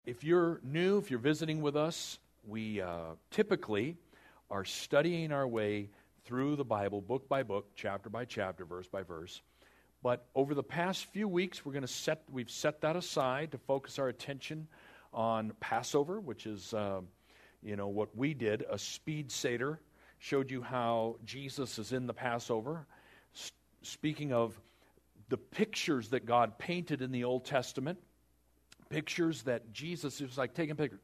If you're new, if you're visiting with us, we typically are studying our way through the Bible, book by book, chapter by chapter, verse by verse. But over the past few weeks, we've set that aside to focus our attention on Passover, which is, what we did, a speed Seder, showed you how Jesus is in the Passover. Speaking of the pictures that God painted in the Old Testament, pictures that Jesus is like taking a picture,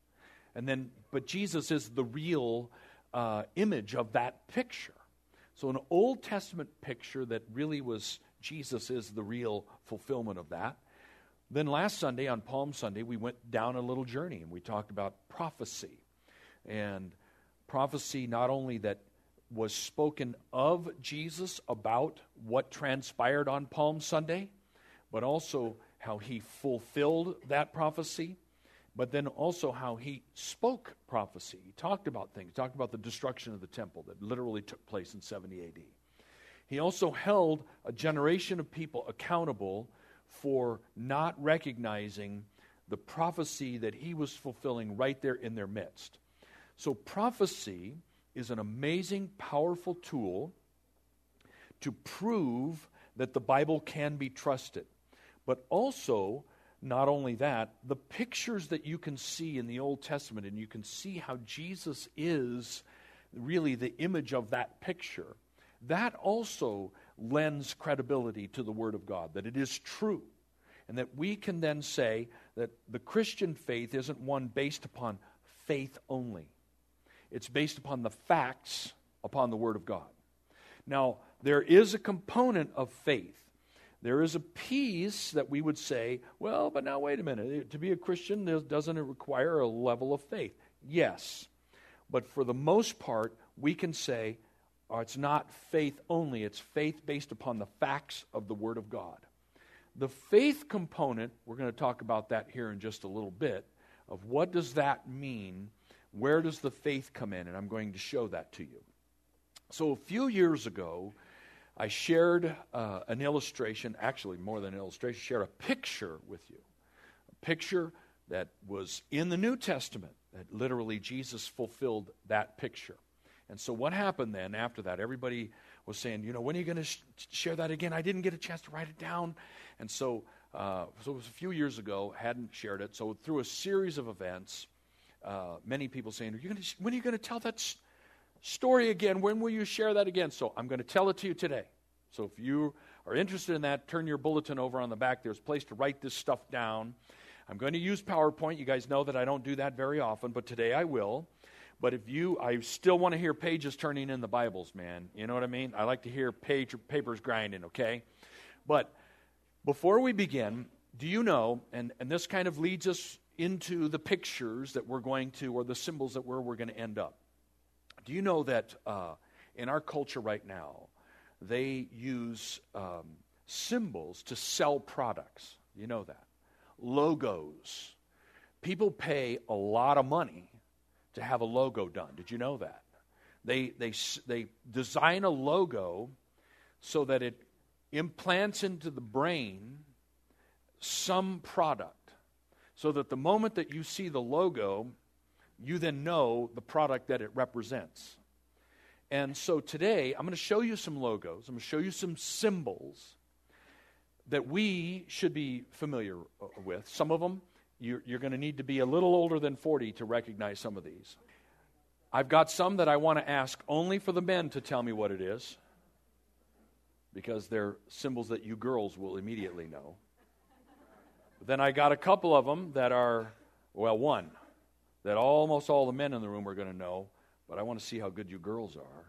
but Jesus is the real image of that picture. So an Old Testament picture that really was Jesus is the real fulfillment of that. Then last Sunday, on Palm Sunday, we went down a little journey and we talked about prophecy. And prophecy not only that was spoken of Jesus about what transpired on Palm Sunday, but also how he fulfilled that prophecy, but then also how he spoke prophecy. He talked about things, talked about the destruction of the temple that literally took place in 70 AD. He also held a generation of people accountable for not recognizing the prophecy that he was fulfilling right there in their midst. So prophecy is an amazing, powerful tool to prove that the Bible can be trusted. But also, not only that, the pictures that you can see in the Old Testament, and you can see how Jesus is really the image of that picture, that also lends credibility to the Word of God, that it is true. And that we can then say that the Christian faith isn't one based upon faith only. It's based upon the facts upon the Word of God. Now, there is a component of faith. There is a piece that we would say, well, but now wait a minute. To be a Christian, doesn't it require a level of faith? Yes. But for the most part, we can say, it's not faith only. It's faith based upon the facts of the Word of God. The faith component, we're going to talk about that here in just a little bit, of what does that mean? Where does the faith come in? And I'm going to show that to you. So a few years ago, I shared an illustration, actually more than an illustration, shared a picture with you. A picture that was in the New Testament, that literally Jesus fulfilled that picture. And so what happened then after that? Everybody was saying, when are you going to share that again? I didn't get a chance to write it down. And so it was a few years ago, hadn't shared it. So through a series of events, many people saying, when are you going to tell that story again? When will you share that again? So I'm going to tell it to you today. So if you are interested in that, turn your bulletin over on the back. There's a place to write this stuff down. I'm going to use PowerPoint. You guys know that I don't do that very often, but today I will. But I still want to hear pages turning in the Bibles, man. You know what I mean? I like to hear papers grinding, okay? But before we begin, do you know, and this kind of leads us into the pictures that we're going to, or the symbols that we're going to end up. Do you know that in our culture right now, they use symbols to sell products? You know that. Logos. People pay a lot of money to have a logo done. Did you know that? They design a logo so that it implants into the brain some product, so that the moment that you see the logo, you then know the product that it represents. And so today, I'm going to show you some logos. I'm going to show you some symbols that we should be familiar with. Some of them, you're going to need to be a little older than 40 to recognize some of these. I've got some that I want to ask only for the men to tell me what it is, because they're symbols that you girls will immediately know. But then I got a couple of them that are, one, that almost all the men in the room are going to know, but I want to see how good you girls are.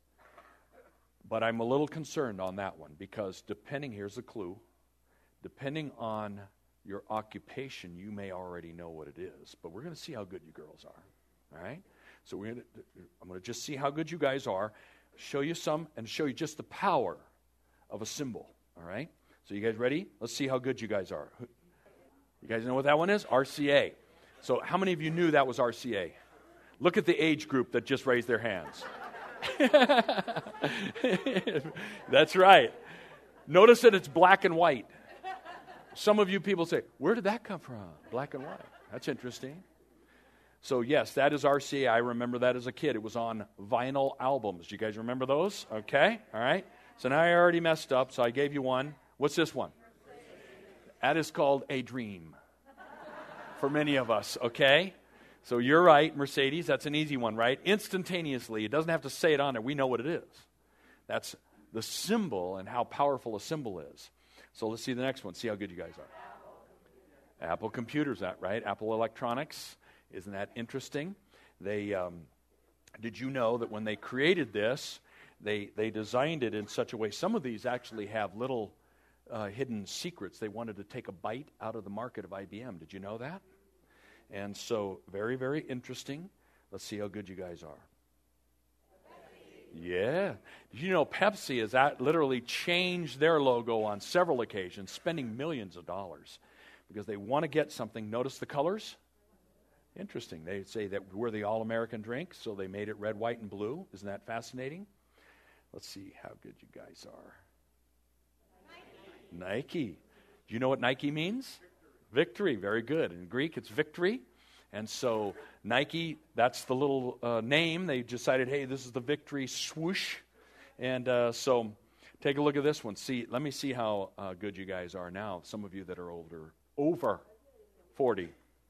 But I'm a little concerned on that one, because here's the clue, depending on your occupation, you may already know what it is, but we're going to see how good you girls are, all right? So I'm going to just see how good you guys are, show you some, and show you just the power of a symbol, all right? So you guys ready? Let's see how good you guys are. You guys know what that one is? RCA. So how many of you knew that was RCA? Look at the age group that just raised their hands. That's right. Notice that it's black and white. Some of you people say, where did that come from? Black and white. That's interesting. So yes, that is RCA. I remember that as a kid. It was on vinyl albums. Do you guys remember those? Okay, all right. So now I already messed up, so I gave you one. What's this one? That is called a dream for many of us, okay? So you're right, Mercedes. That's an easy one, right? Instantaneously. It doesn't have to say it on there. We know what it is. That's the symbol and how powerful a symbol is. So let's see the next one. See how good you guys are. Apple computers, that right? Apple Electronics. Isn't that interesting? They did you know that when they created this, they designed it in such a way. Some of these actually have little hidden secrets. They wanted to take a bite out of the market of IBM. Did you know that? And so, very, very interesting. Let's see how good you guys are. Yeah. Did you know Pepsi has literally changed their logo on several occasions, spending millions of dollars because they want to get something. Notice the colors? Interesting. They say that we're the all-American drink, so they made it red, white, and blue. Isn't that fascinating? Let's see how good you guys are. Nike. Do you know what Nike means? Victory. Very good. In Greek, it's victory. And so Nike, that's the little name. They decided, hey, this is the victory swoosh. And so take a look at this one. Let me see how good you guys are now. Some of you that are over 40.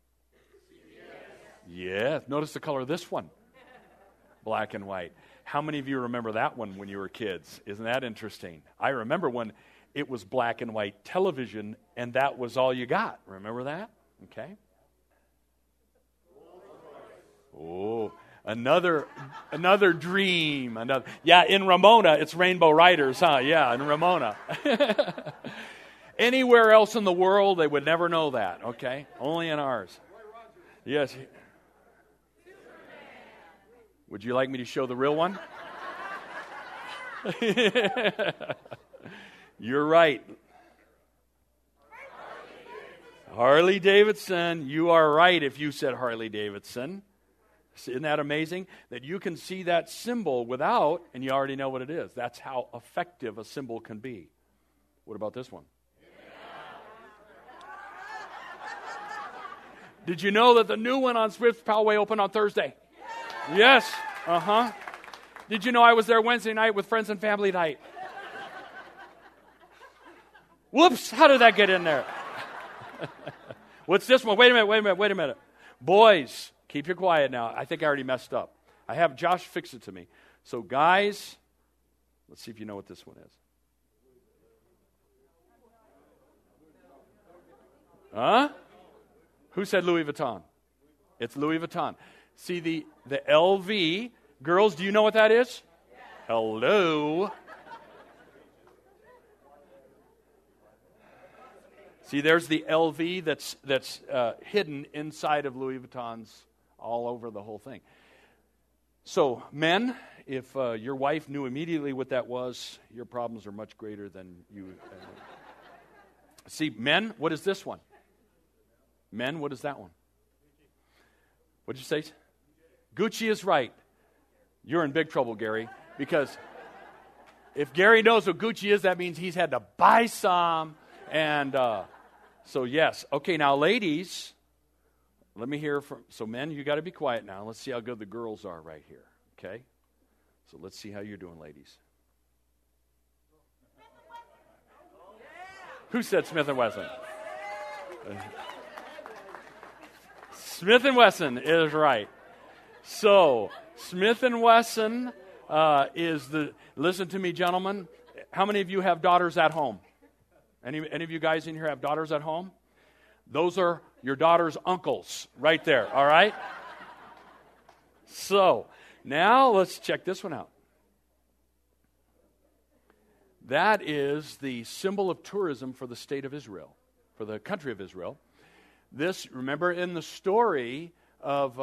Yeah. Notice the color of this one. Black and white. How many of you remember that one when you were kids? Isn't that interesting? I remember when it was black and white television, and that was all you got. Remember that? Okay. Oh, another dream. Yeah, in Ramona, it's Rainbow Riders, huh? Yeah, in Ramona. Anywhere else in the world, they would never know that, okay? Only in ours. Yes. Would you like me to show the real one? You're right. Harley Davidson. You are right if you said Harley Davidson. Isn't that amazing? That you can see that symbol without, and you already know what it is. That's how effective a symbol can be. What about this one? Did you know that the new one on Swift's Poway opened on Thursday? Yes. Uh-huh. Did you know I was there Wednesday night with friends and family night? Whoops, how did that get in there? What's this one? Wait a minute. Boys, keep you quiet now. I think I already messed up. I have Josh fix it to me. So guys, let's see if you know what this one is. Huh? Who said Louis Vuitton? It's Louis Vuitton. See the LV. Girls, do you know what that is? Hello. See, there's the LV that's hidden inside of Louis Vuitton's all over the whole thing. So, men, if your wife knew immediately what that was, your problems are much greater than you. See, men, what is this one? Men, what is that one? What did you say? Gucci is right. You're in big trouble, Gary, because if Gary knows what Gucci is, that means he's had to buy some. And so, yes. Okay, now, ladies, let me hear from... So, men, you got to be quiet now. Let's see how good the girls are right here, okay? So, let's see how you're doing, ladies. Who said Smith & Wesson? Smith & Wesson is right. So, Smith & Wesson is the... Listen to me, gentlemen. How many of you have daughters at home? Any of you guys in here have daughters at home? Those are your daughter's uncles right there, all right? So, now let's check this one out. That is the symbol of tourism for the state of Israel, for the country of Israel. This, remember in the story of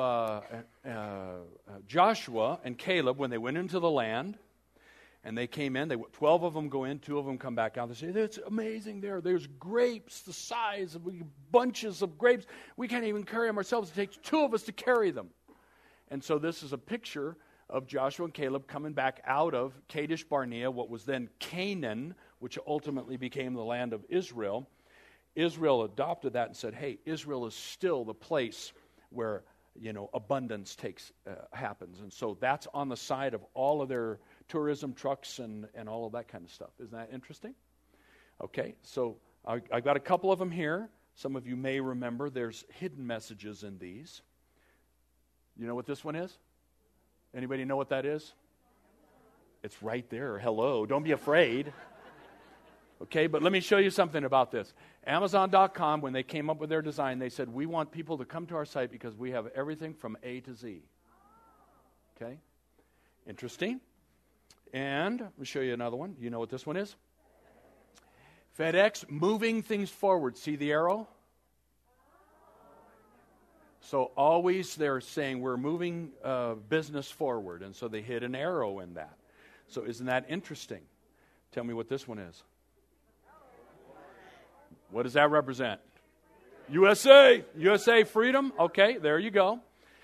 Joshua and Caleb when they went into the land, and they came in, 12 of them go in, 2 of them come back out. They say, it's amazing there. There's grapes the size of bunches of grapes. We can't even carry them ourselves. It takes 2 of us to carry them. And so this is a picture of Joshua and Caleb coming back out of Kadesh Barnea, what was then Canaan, which ultimately became the land of Israel. Israel adopted that and said, hey, Israel is still the place where, abundance happens. And so that's on the side of all of their tourism trucks and all of that kind of stuff. Isn't that interesting? Okay, so I've got a couple of them here. Some of you may remember there's hidden messages in these. You know what this one is? Anybody know what that is? It's right there. Hello. Don't be afraid. Okay, but let me show you something about this. Amazon.com, when they came up with their design, they said, we want people to come to our site because we have everything from A to Z. Okay? Interesting. And let me show you another one. You know what this one is? FedEx, moving things forward. See the arrow? So always they're saying we're moving business forward, and so they hid an arrow in that. So isn't that interesting? Tell me what this one is. What does that represent? USA. USA freedom. Okay, there you go.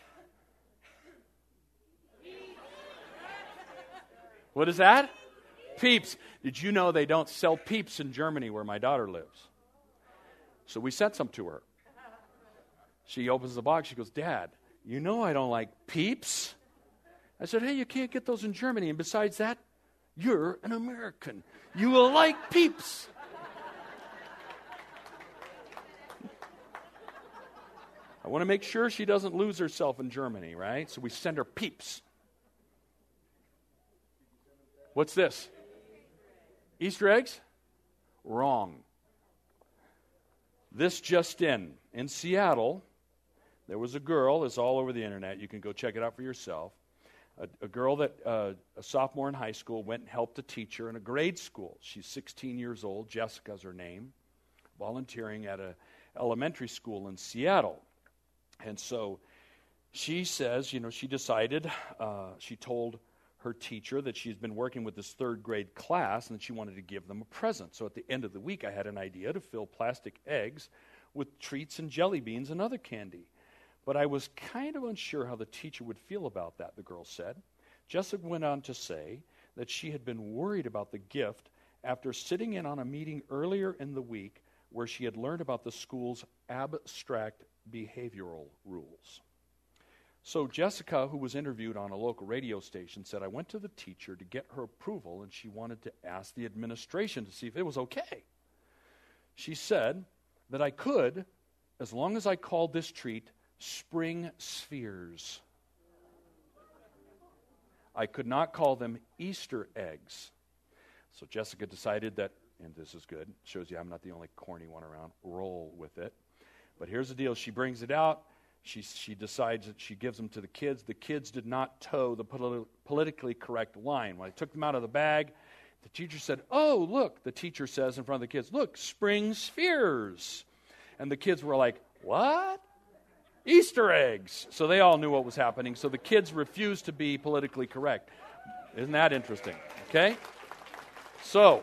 What is that? Peeps. Did you know they don't sell Peeps in Germany where my daughter lives? So we sent some to her. She opens the box. She goes, Dad, you know I don't like Peeps. I said, hey, you can't get those in Germany. And besides that, you're an American. You will like Peeps. I want to make sure she doesn't lose herself in Germany, right? So we send her Peeps. What's this? Easter eggs? Wrong. This just in Seattle, there was a girl, it's all over the internet, you can go check it out for yourself, a girl that, a sophomore in high school, went and helped a teacher in a grade school. She's 16 years old, Jessica's her name, volunteering at an elementary school in Seattle. And so she says, she decided, she told her teacher that she's been working with this third grade class and that she wanted to give them a present. So at the end of the week, I had an idea to fill plastic eggs with treats and jelly beans and other candy. But I was kind of unsure how the teacher would feel about that, the girl said. Jessica went on to say that she had been worried about the gift after sitting in on a meeting earlier in the week where she had learned about the school's abstract behavioral rules. So Jessica, who was interviewed on a local radio station, said, I went to the teacher to get her approval, and she wanted to ask the administration to see if it was okay. She said that I could, as long as I called this treat spring spheres. I could not call them Easter eggs. So Jessica decided that, and this is good, shows you I'm not the only corny one around, roll with it. But here's the deal. She brings it out. She decides that she gives them to the kids. The kids did not toe the politically correct line. When I took them out of the bag, the teacher said, oh, look, the teacher says in front of the kids, look, spring spheres. And the kids were like, what? Easter eggs. So they all knew what was happening. So the kids refused to be politically correct. Isn't that interesting? Okay? So,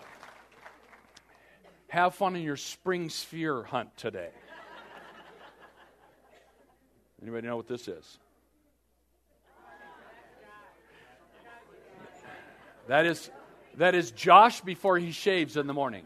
have fun in your spring sphere hunt today. Anybody know what this is? That is Josh before he shaves in the morning.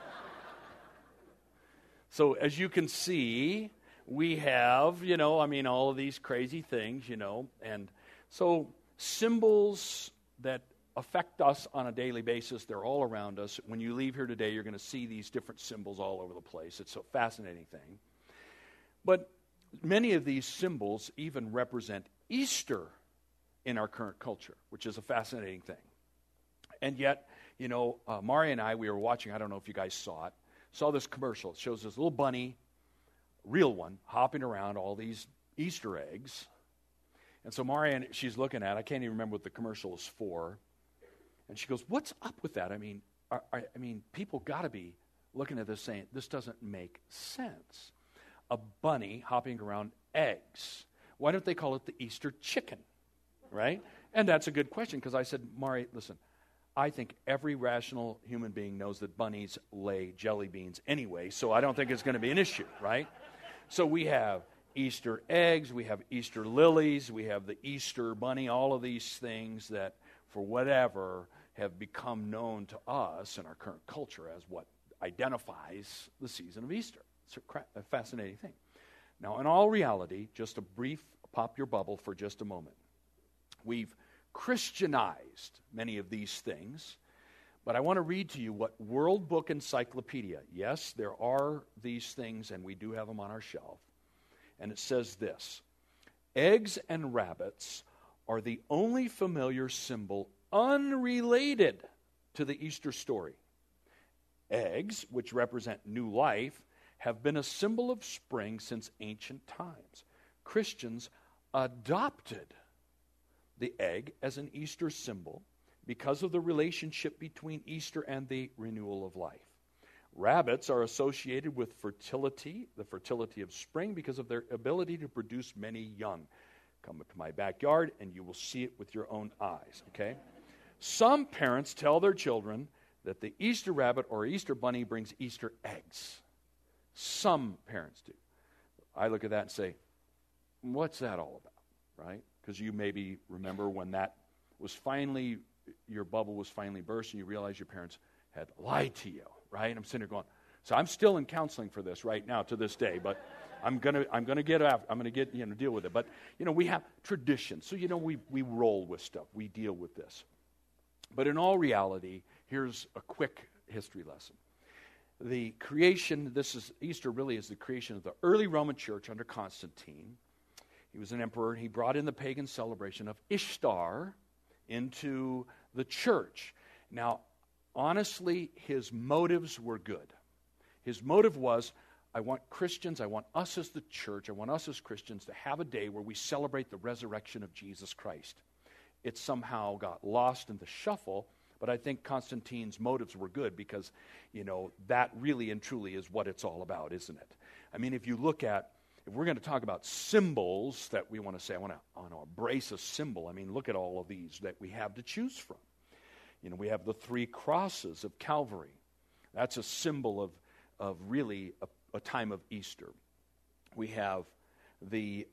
So as you can see, we have, all of these crazy things, and so symbols that affect us on a daily basis, they're all around us. When you leave here today, you're going to see these different symbols all over the place. It's a fascinating thing. But many of these symbols even represent Easter in our current culture, which is a fascinating thing. And yet, Mari and I, we were watching, I don't know if you guys saw this commercial. It shows this little bunny, real one, hopping around all these Easter eggs. And so Mari, she's looking at it. I can't even remember what the commercial is for. And she goes, what's up with that? I mean, people got to be looking at this saying, this doesn't make sense. A bunny hopping around eggs. Why don't they call it the Easter chicken, right? And that's a good question because I said, Mari, listen, I think every rational human being knows that bunnies lay jelly beans anyway, so I don't think it's going to be an issue, right? So we have Easter eggs, we have Easter lilies, we have the Easter bunny, all of these things that, for whatever, have become known to us in our current culture as what identifies the season of Easter. It's a fascinating thing. Now, in all reality, just a brief pop your bubble for just a moment. We've Christianized many of these things, but I want to read to you what World Book Encyclopedia, yes, there are these things, and we do have them on our shelf, and it says this: eggs and rabbits are the only familiar symbol unrelated to the Easter story. Eggs, which represent new life, have been a symbol of spring since ancient times. Christians adopted the egg as an Easter symbol because of the relationship between Easter and the renewal of life. Rabbits are associated with fertility, the fertility of spring, because of their ability to produce many young. Come to my backyard and you will see it with your own eyes, okay? Some parents tell their children that the Easter rabbit or Easter bunny brings Easter eggs. Some parents do. I look at that and say, what's that all about, right? Because you maybe remember when that was finally, your bubble was finally burst and you realize your parents had lied to you, right? And I'm sitting there going, so I'm still in counseling for this right now to this day, but I'm gonna deal with it. But we have traditions, so we roll with stuff, we deal with this. But in all reality, here's a quick history lesson. The creation, Easter really is the creation of the early Roman Church under Constantine. He was an emperor, and he brought in the pagan celebration of Ishtar into the church. Now, honestly, his motives were good. His motive was, I want us as the church, I want us as Christians to have a day where we celebrate the resurrection of Jesus Christ. It somehow got lost in the shuffle, but I think Constantine's motives were good because, that really and truly is what it's all about, isn't it? I mean, if we're going to talk about symbols that we want to say, I want to embrace a symbol, I mean, look at all of these that we have to choose from. We have the 3 crosses of Calvary. That's a symbol of really a time of Easter. We have the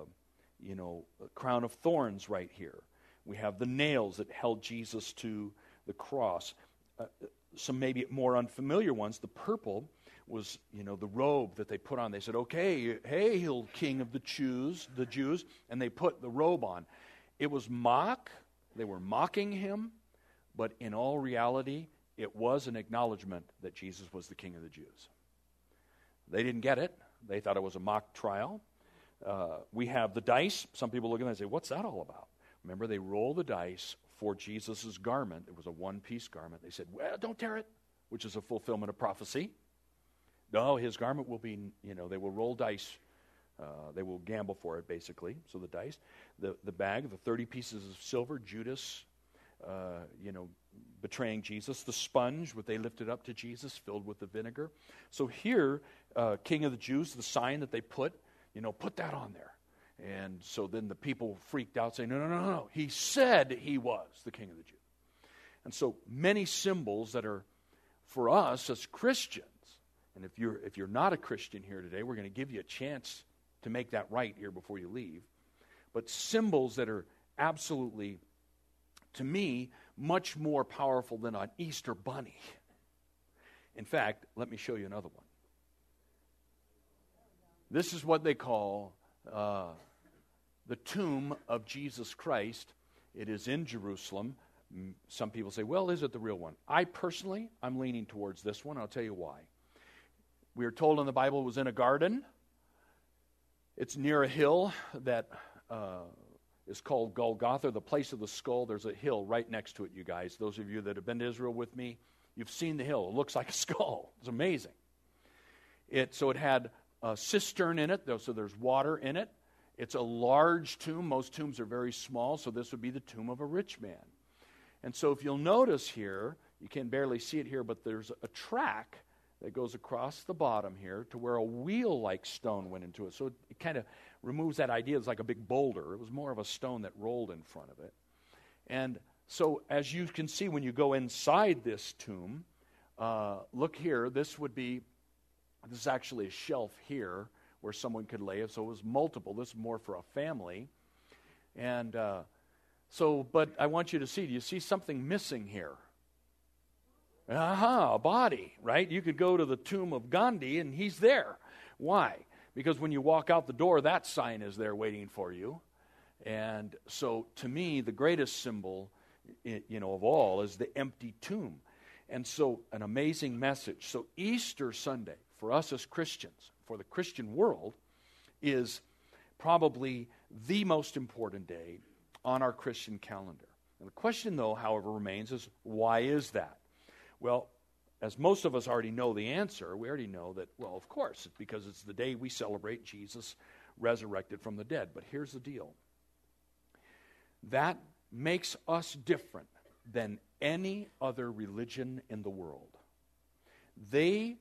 crown of thorns right here. We have the nails that held Jesus to the cross. Some maybe more unfamiliar ones. The purple was, the robe that they put on. They said, okay, hail King of the Jews, and they put the robe on. It was they were mocking him, but in all reality, it was an acknowledgement that Jesus was the King of the Jews. They didn't get it. They thought it was a mock trial. We have the dice. Some people look at that and say, what's that all about? Remember, they roll the dice for Jesus' garment. It was a one-piece garment. They said, well, don't tear it, which is a fulfillment of prophecy. No, his garment will be, they will roll dice. They will gamble for it, basically. So the dice. The bag, the 30 pieces of silver, Judas, betraying Jesus. The sponge, what they lifted up to Jesus, filled with the vinegar. So here, King of the Jews, the sign that they put that on there. And so then the people freaked out, saying, no. He said he was the King of the Jews. And so many symbols that are for us as Christians. And if you're not a Christian here today, we're going to give you a chance to make that right here before you leave. But symbols that are absolutely, to me, much more powerful than an Easter bunny. In fact, let me show you another one. This is what they call the tomb of Jesus Christ. It is in Jerusalem. Some people say, well, is it the real one? I'm leaning towards this one. I'll tell you why. We are told in the Bible it was in a garden. It's near a hill that is called Golgotha, the place of the skull. There's a hill right next to it, you guys. Those of you that have been to Israel with me, you've seen the hill. It looks like a skull. It's amazing. So it had a cistern in it, so there's water in it. It's a large tomb. Most tombs are very small, so this would be the tomb of a rich man. And so if you'll notice here, you can barely see it here, but there's a track that goes across the bottom here to where a wheel-like stone went into it. So it kind of removes that idea. It's like a big boulder. It was more of a stone that rolled in front of it. And so as you can see when you go inside this tomb, look here, this is actually a shelf here where someone could lay it. So it was multiple. This is more for a family. And but I want you to see, do you see something missing here? A body, right? You could go to the tomb of Gandhi and he's there. Why? Because when you walk out the door, that sign is there waiting for you. And so to me, the greatest symbol, of all is the empty tomb. And so an amazing message. So Easter Sunday, for us as Christians, for the Christian world, is probably the most important day on our Christian calendar. And the question, though, however, remains is, why is that? Well, as most of us already know the answer, we already know that, well, of course, it's because it's the day we celebrate Jesus resurrected from the dead. But here's the deal. That makes us different than any other religion in the world. The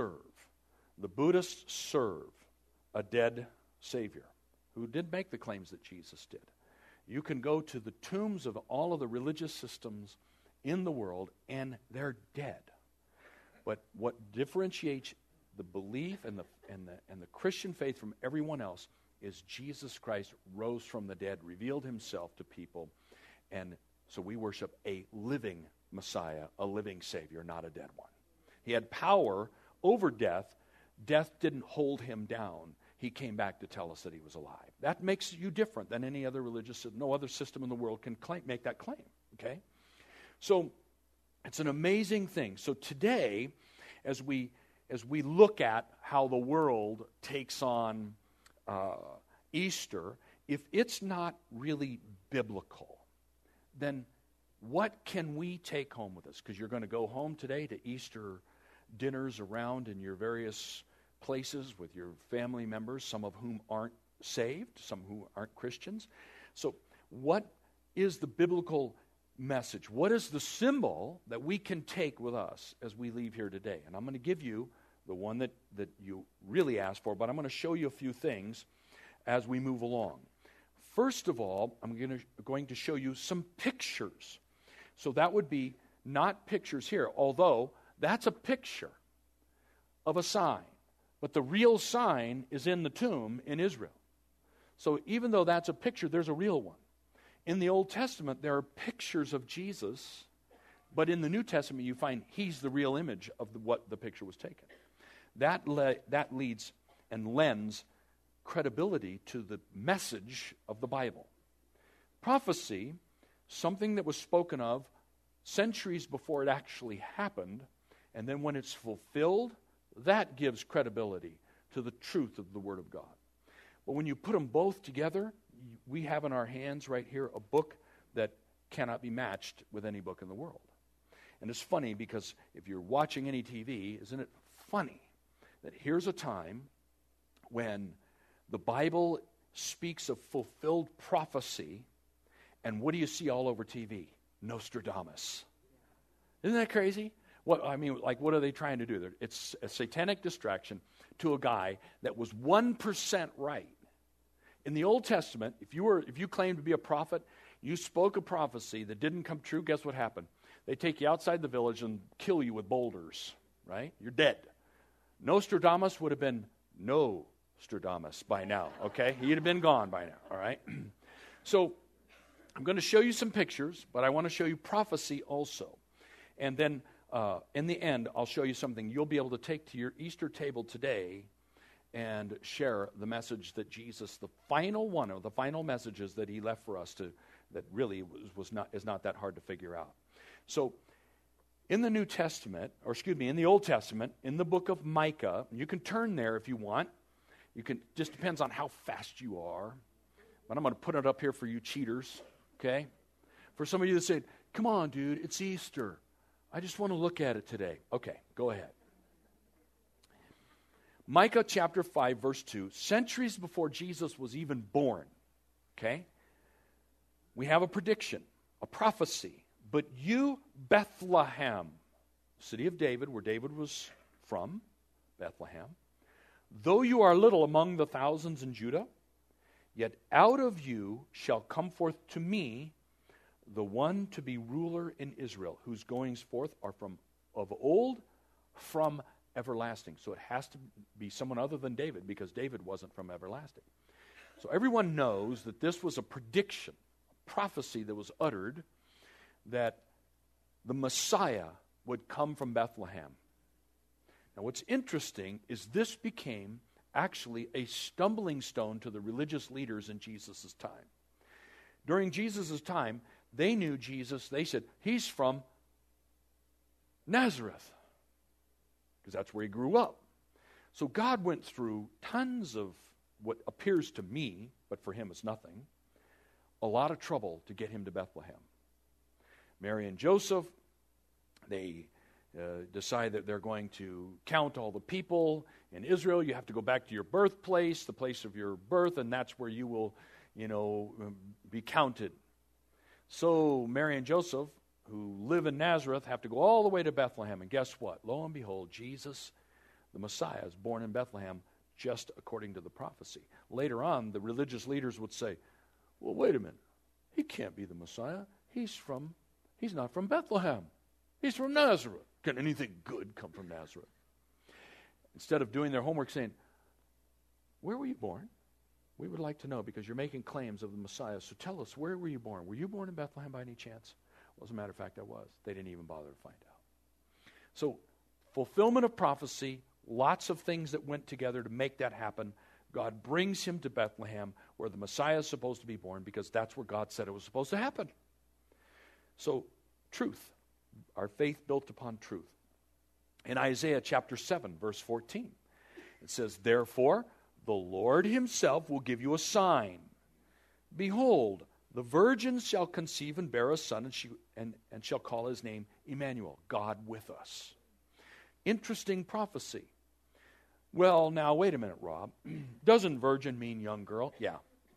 Buddhists serve a dead Savior who did make the claims that Jesus did. You can go to the tombs of all of the religious systems in the world and they're dead. But what differentiates the belief and the Christian faith from everyone else is Jesus Christ rose from the dead, revealed himself to people, and so we worship a living Messiah, a living Savior, not a dead one. He had power over death. Death didn't hold him down. He came back to tell us that he was alive. That makes you different than any other religious system. No other system in the world can make that claim, okay? So it's an amazing thing. So today, as we look at how the world takes on Easter, if it's not really biblical, then what can we take home with us? Because you're going to go home today to Easter dinners around in your various places with your family members, some of whom aren't saved, some who aren't Christians. So what is the biblical message? What is the symbol that we can take with us as we leave here today? And I'm going to give you the one that you really asked for, but I'm going to show you a few things as we move along. First of all, I'm going to show you some pictures. So that would be not pictures here, although that's a picture of a sign. But the real sign is in the tomb in Israel. So even though that's a picture, there's a real one. In the Old Testament, there are pictures of Jesus, but in the New Testament, you find he's the real image of what the picture was taken. That leads and lends credibility to the message of the Bible. Prophecy, something that was spoken of centuries before it actually happened, and then when it's fulfilled, that gives credibility to the truth of the Word of God. But when you put them both together, we have in our hands right here a book that cannot be matched with any book in the world. And it's funny because if you're watching any TV, isn't it funny that here's a time when the Bible speaks of fulfilled prophecy, and what do you see all over TV? Nostradamus. Isn't that crazy? What are they trying to do? It's a satanic distraction to a guy that was 1% right. In the Old Testament, if you claimed to be a prophet, you spoke a prophecy that didn't come true, guess what happened? They take you outside the village and kill you with boulders, right? You're dead. Nostradamus would have been Nostradamus by now, okay? He'd have been gone by now, all right? So I'm going to show you some pictures, but I want to show you prophecy also. And then in the end, I'll show you something you'll be able to take to your Easter table today and share the message that Jesus, the final one of the final messages that he left for us that really is not that hard to figure out. So in the New Testament, in the Old Testament, in the book of Micah, you can turn there if you want. Just depends on how fast you are. But I'm going to put it up here for you cheaters, okay? For some of you that say, come on, dude, it's Easter. I just want to look at it today. Okay, go ahead. Micah chapter 5, verse 2. Centuries before Jesus was even born, okay? We have a prediction, a prophecy. But you, Bethlehem, city of David, where David was from, Bethlehem, though you are little among the thousands in Judah, yet out of you shall come forth to me the one to be ruler in Israel, whose goings forth are from of old, from everlasting. So it has to be someone other than David, because David wasn't from everlasting. So everyone knows that this was a prediction, a prophecy that was uttered, that the Messiah would come from Bethlehem. Now, what's interesting is this became actually a stumbling stone to the religious leaders in Jesus' time. During Jesus' time, they knew Jesus. They said, he's from Nazareth, because that's where he grew up. So God went through tons of what appears to me, but for him it's nothing, a lot of trouble to get him to Bethlehem. Mary and Joseph, they decide that they're going to count all the people in Israel. You have to go back to your birthplace, the place of your birth, and that's where you will, be counted. So Mary and Joseph, who live in Nazareth, have to go all the way to Bethlehem. And guess what? Lo and behold, Jesus, the Messiah, is born in Bethlehem just according to the prophecy. Later on, the religious leaders would say, well, wait a minute. He can't be the Messiah. He's not from Bethlehem. He's from Nazareth. Can anything good come from Nazareth? Instead of doing their homework saying, where were you born? We would like to know, because you're making claims of the Messiah. So tell us, where were you born? Were you born in Bethlehem by any chance? Well, as a matter of fact, I was. They didn't even bother to find out. So, fulfillment of prophecy, lots of things that went together to make that happen. God brings him to Bethlehem, where the Messiah is supposed to be born, because that's where God said it was supposed to happen. So, truth. Our faith built upon truth. In Isaiah chapter 7, verse 14, it says, therefore, the Lord himself will give you a sign. Behold, the virgin shall conceive and bear a son, and shall call his name Emmanuel, God with us. Interesting prophecy. Well, now, wait a minute, Rob. Doesn't virgin mean young girl? Yeah.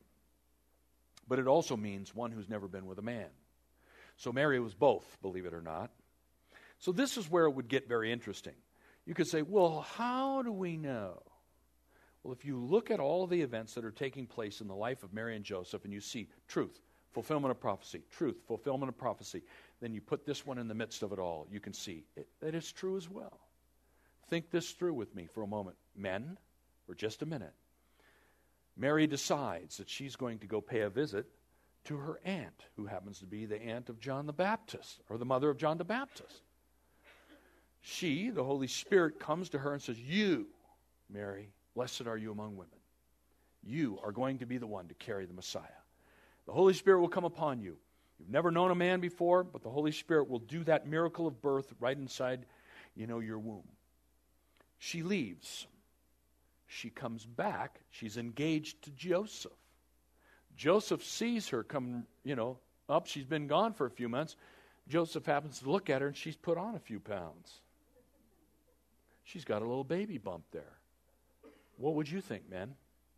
But it also means one who's never been with a man. So Mary was both, believe it or not. So this is where it would get very interesting. You could say, well, how do we know? Well, if you look at all the events that are taking place in the life of Mary and Joseph, and you see truth, fulfillment of prophecy, truth, fulfillment of prophecy, then you put this one in the midst of it all, you can see that it's true as well. Think this through with me for a moment. Men, for just a minute. Mary decides that she's going to go pay a visit to her aunt, who happens to be the aunt of John the Baptist, or the mother of John the Baptist. She, the Holy Spirit, comes to her and says, you, Mary, blessed are you among women. You are going to be the one to carry the Messiah. The Holy Spirit will come upon you. You've never known a man before, but the Holy Spirit will do that miracle of birth right inside, your womb. She leaves. She comes back. She's engaged to Joseph. Joseph sees her come, up. She's been gone for a few months. Joseph happens to look at her, and she's put on a few pounds. She's got a little baby bump there. What would you think, men?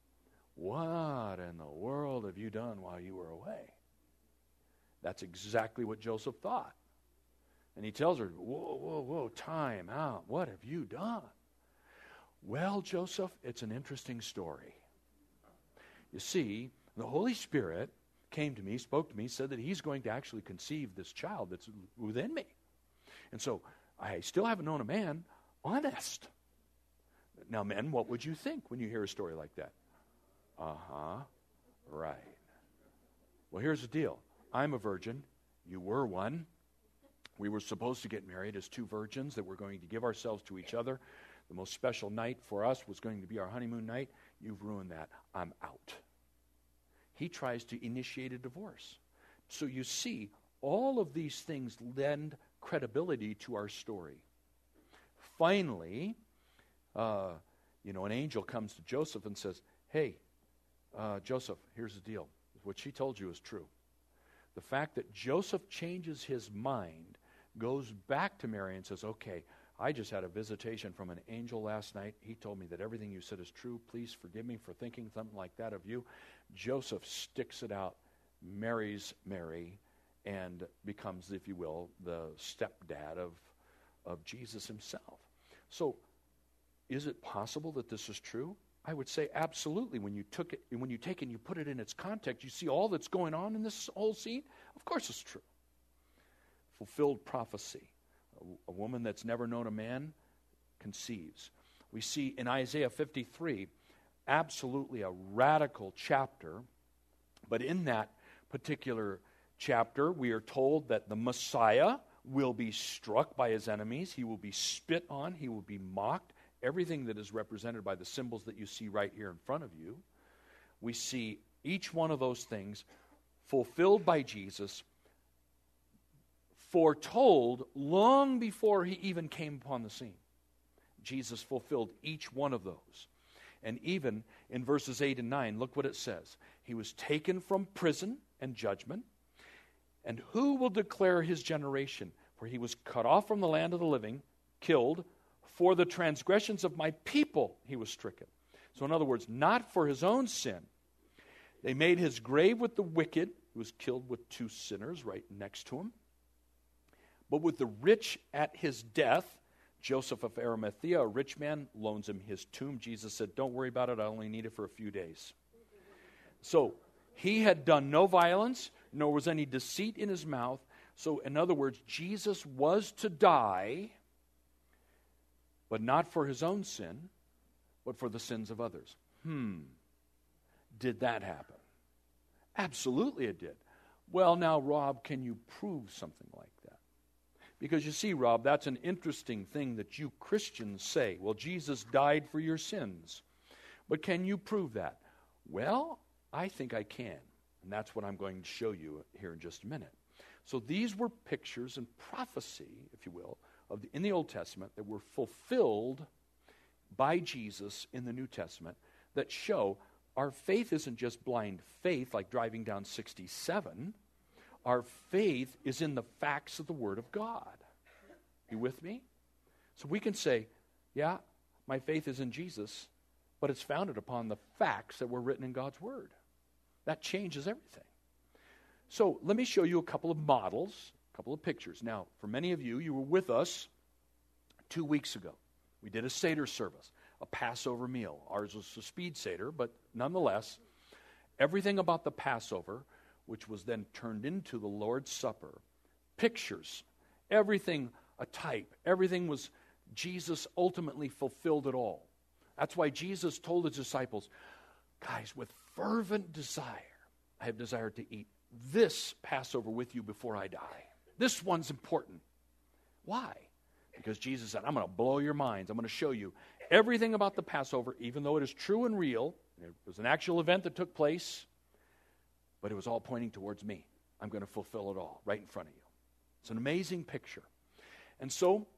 What in the world have you done while you were away? That's exactly what Joseph thought. And he tells her, whoa, time out. What have you done? Well, Joseph, it's an interesting story. You see, the Holy Spirit came to me, spoke to me, said that he's going to actually conceive this child that's within me. And so I still haven't known a man honest. Now, men, what would you think when you hear a story like that? Right. Well, here's the deal. I'm a virgin. You were one. We were supposed to get married as two virgins that were going to give ourselves to each other. The most special night for us was going to be our honeymoon night. You've ruined that. I'm out. He tries to initiate a divorce. So you see, all of these things lend credibility to our story. Finally, an angel comes to Joseph and says, hey, Joseph, here's the deal. What she told you is true. The fact that Joseph changes his mind, goes back to Mary and says, okay, I just had a visitation from an angel last night. He told me that everything you said is true. Please forgive me for thinking something like that of you. Joseph sticks it out, marries Mary, and becomes, if you will, the stepdad of Jesus himself. So, is it possible that this is true? I would say absolutely. When you take it and you put it in its context, you see all that's going on in this whole scene. Of course it's true. Fulfilled prophecy. A woman that's never known a man conceives. We see in Isaiah 53, absolutely a radical chapter, but in that particular chapter, we are told that the Messiah will be struck by his enemies. He will be spit on. He will be mocked. Everything that is represented by the symbols that you see right here in front of you. We see each one of those things fulfilled by Jesus, foretold long before he even came upon the scene. Jesus fulfilled each one of those. And even in verses 8 and 9, look what it says. He was taken from prison and judgment. And who will declare his generation? For he was cut off from the land of the living, killed. For the transgressions of my people he was stricken. So in other words, not for his own sin. They made his grave with the wicked, who was killed with two sinners right next to him. But with the rich at his death, Joseph of Arimathea, a rich man, loans him his tomb. Jesus said, don't worry about it, I only need it for a few days. So he had done no violence, nor was any deceit in his mouth. So in other words, Jesus was to die, but not for his own sin, but for the sins of others. Did that happen? Absolutely it did. Well, now, Rob, can you prove something like that? Because you see, Rob, that's an interesting thing that you Christians say. Well, Jesus died for your sins. But can you prove that? Well, I think I can. And that's what I'm going to show you here in just a minute. So these were pictures and prophecy, if you will, in the Old Testament that were fulfilled by Jesus in the New Testament that show our faith isn't just blind faith like driving down 67. Our faith is in the facts of the Word of God. You with me? So we can say, yeah, my faith is in Jesus, but it's founded upon the facts that were written in God's Word. That changes everything. So let me show you a couple of models, a couple of pictures. Now, for many of you, you were with us 2 weeks ago. We did a Seder service, a Passover meal. Ours was a speed Seder, but nonetheless, everything about the Passover, which was then turned into the Lord's Supper, pictures, everything a type, everything was Jesus ultimately fulfilled it all. That's why Jesus told his disciples, guys, with fervent desire, I have desired to eat this Passover with you before I die. This one's important. Why? Because Jesus said, I'm going to blow your minds. I'm going to show you everything about the Passover, even though it is true and real. It was an actual event that took place, but it was all pointing towards me. I'm going to fulfill it all right in front of you. It's an amazing picture. And so,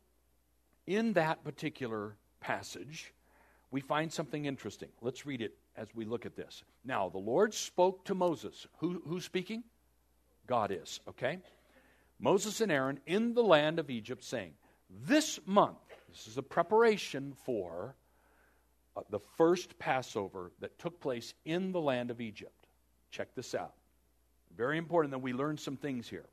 in that particular passage, we find something interesting. Let's read it as we look at this. Now, the Lord spoke to Moses. Who's speaking? God is, okay? Moses and Aaron in the land of Egypt, saying, this month, this is a preparation for the first Passover that took place in the land of Egypt. Check this out. Very important that we learn some things here.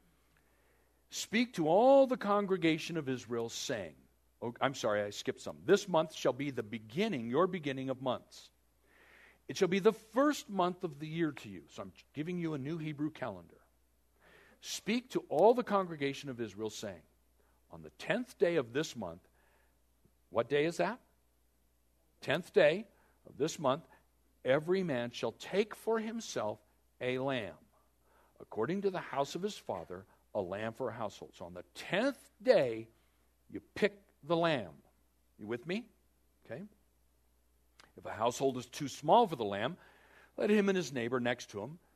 Speak to all the congregation of Israel, saying, I'm sorry, I skipped some. This month shall be the beginning, your beginning of months. It shall be the first month of the year to you. So I'm giving you a new Hebrew calendar. Speak to all the congregation of Israel, saying, on the 10th day of this month, what day is that? 10th day of this month, every man shall take for himself a lamb, according to the house of his father, a lamb for a household. So on the 10th day, you pick the lamb. You with me? Okay. If a household is too small for the lamb, let him and his neighbor next to him,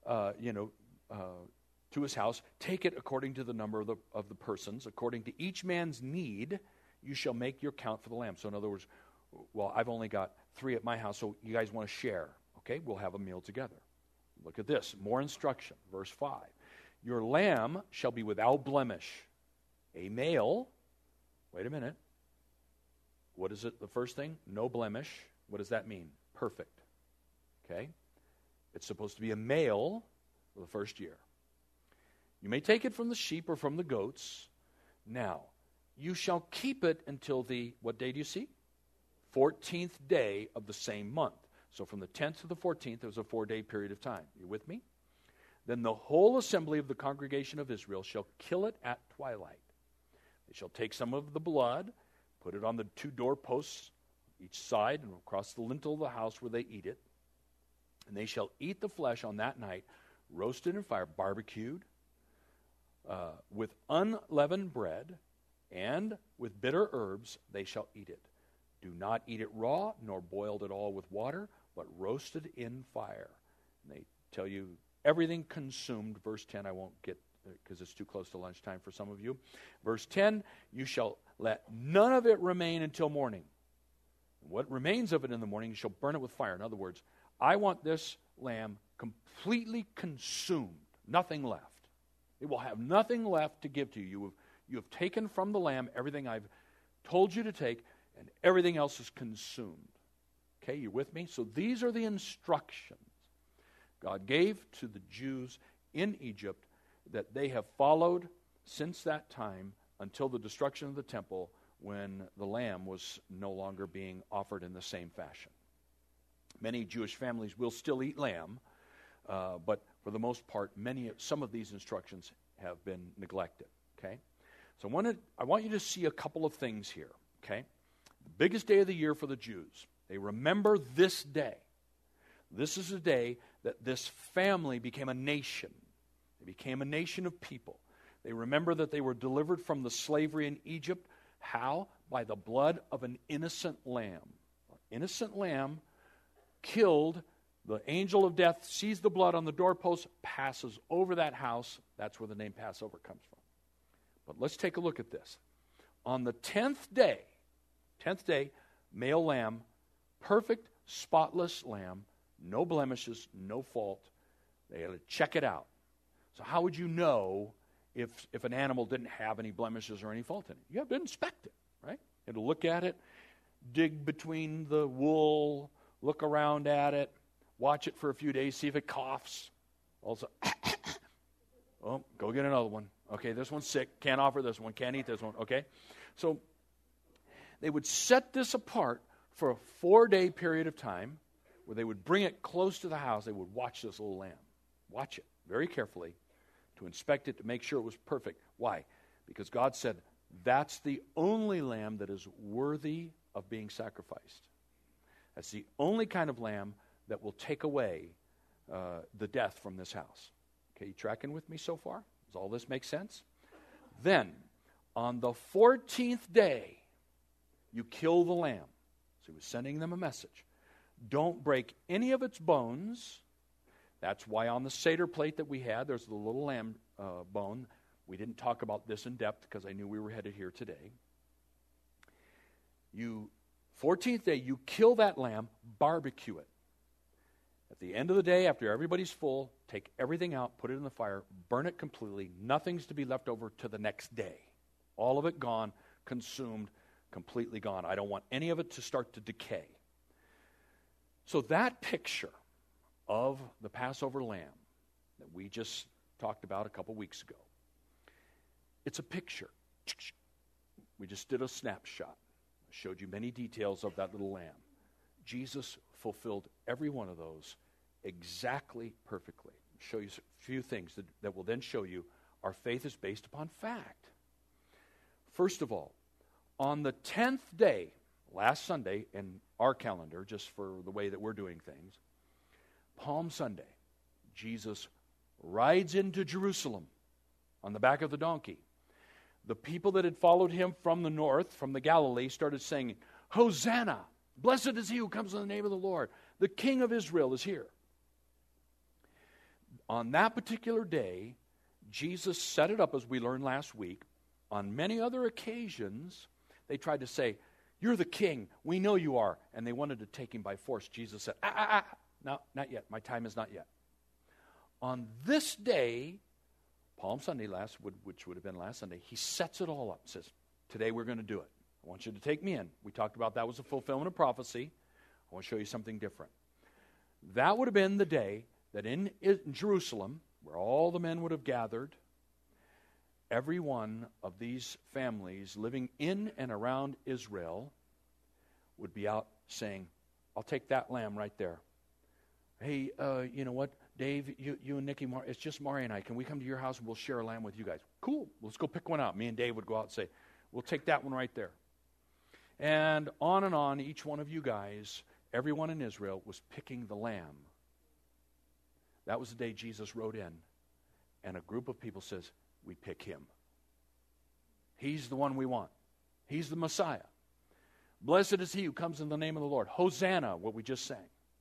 to his house, take it according to the number of the persons, according to each man's need, you shall make your count for the lamb. So in other words, well, I've only got 3 at my house, so you guys want to share. Okay, we'll have a meal together. Look at this, more instruction, verse 5. Your lamb shall be without blemish, a male. Wait a minute. What is it, the first thing? No blemish. What does that mean? Perfect. Okay? It's supposed to be a male for the first year. You may take it from the sheep or from the goats. Now, you shall keep it until the, what day do you see? 14th day of the same month. So from the 10th to the 14th, it was a 4-day period of time. You with me? Then the whole assembly of the congregation of Israel shall kill it at twilight. They shall take some of the blood, put it on the 2 doorposts, each side, and across the lintel of the house where they eat it. And they shall eat the flesh on that night, roasted in fire, barbecued, with unleavened bread and with bitter herbs they shall eat it. Do not eat it raw, nor boiled at all with water, but roasted in fire. And they tell you everything consumed. Verse 10, I won't get, because it's too close to lunchtime for some of you. Verse 10, you shall let none of it remain until morning. What remains of it in the morning, you shall burn it with fire. In other words, I want this lamb completely consumed, nothing left. It will have nothing left to give to you. You have taken from the lamb everything I've told you to take, and everything else is consumed. Okay, you with me? So these are the instructions God gave to the Jews in Egypt that they have followed since that time until the destruction of the temple, when the lamb was no longer being offered in the same fashion. Many Jewish families will still eat lamb, but for the most part, some of these instructions have been neglected. Okay, so I want you to see a couple of things here. Okay, the biggest day of the year for the Jews. They remember this day. This is the day that this family became a nation. They became a nation of people. They remember that they were delivered from the slavery in Egypt. How? By the blood of an innocent lamb. An innocent lamb killed. The angel of death sees the blood on the doorpost, passes over that house. That's where the name Passover comes from. But let's take a look at this. On the 10th day, male lamb, perfect, spotless lamb, no blemishes, no fault. They had to check it out. So how would you know if an animal didn't have any blemishes or any fault in it? You have to inspect it, right? You have to look at it, dig between the wool, look around at it, watch it for a few days, see if it coughs. Also, oh, go get another one. Okay, this one's sick. Can't offer this one. Can't eat this one. Okay? So they would set this apart for a 4-day period of time where they would bring it close to the house. They would watch this little lamb. Watch it very carefully to inspect it, to make sure it was perfect. Why? Because God said, that's the only lamb that is worthy of being sacrificed. That's the only kind of lamb that will take away the death from this house. Okay, you tracking with me so far? Does all this make sense? Then, on the 14th day, you kill the lamb. So he was sending them a message. Don't break any of its bones. That's why on the Seder plate that we had, there's the little lamb bone. We didn't talk about this in depth because I knew we were headed here today. 14th day, you kill that lamb, barbecue it. At the end of the day, after everybody's full, take everything out, put it in the fire, burn it completely. Nothing's to be left over to the next day. All of it gone, consumed, completely gone. I don't want any of it to start to decay. So that picture of the Passover lamb that we just talked about a couple weeks ago, it's a picture. We just did a snapshot. I showed you many details of that little lamb. Jesus fulfilled every one of those exactly perfectly. I'll show you a few things that will then show you our faith is based upon fact. First of all, on the 10th day, last Sunday in our calendar, just for the way that we're doing things, Palm Sunday, Jesus rides into Jerusalem on the back of the donkey. The people that had followed him from the north, from the Galilee, started saying, Hosanna! Blessed is he who comes in the name of the Lord. The King of Israel is here. On that particular day, Jesus set it up, as we learned last week. On many other occasions, they tried to say, you're the king. We know you are. And they wanted to take him by force. Jesus said, no, not yet. My time is not yet. On this day, Palm Sunday, which would have been last Sunday, he sets it all up. Says, today we're going to do it. I want you to take me in. We talked about that was a fulfillment of prophecy. I want to show you something different. That would have been the day that in Jerusalem, where all the men would have gathered, every one of these families living in and around Israel would be out saying, I'll take that lamb right there. Hey, you know what, Dave, you and Nikki, it's just Mari and I. Can we come to your house and we'll share a lamb with you guys? Cool. Let's go pick one out. Me and Dave would go out and say, we'll take that one right there. And on, each one of you guys, everyone in Israel was picking the lamb. That was the day Jesus rode in, and a group of people says, we pick him. He's the one we want. He's the Messiah. Blessed is he who comes in the name of the Lord. Hosanna, what we just sang.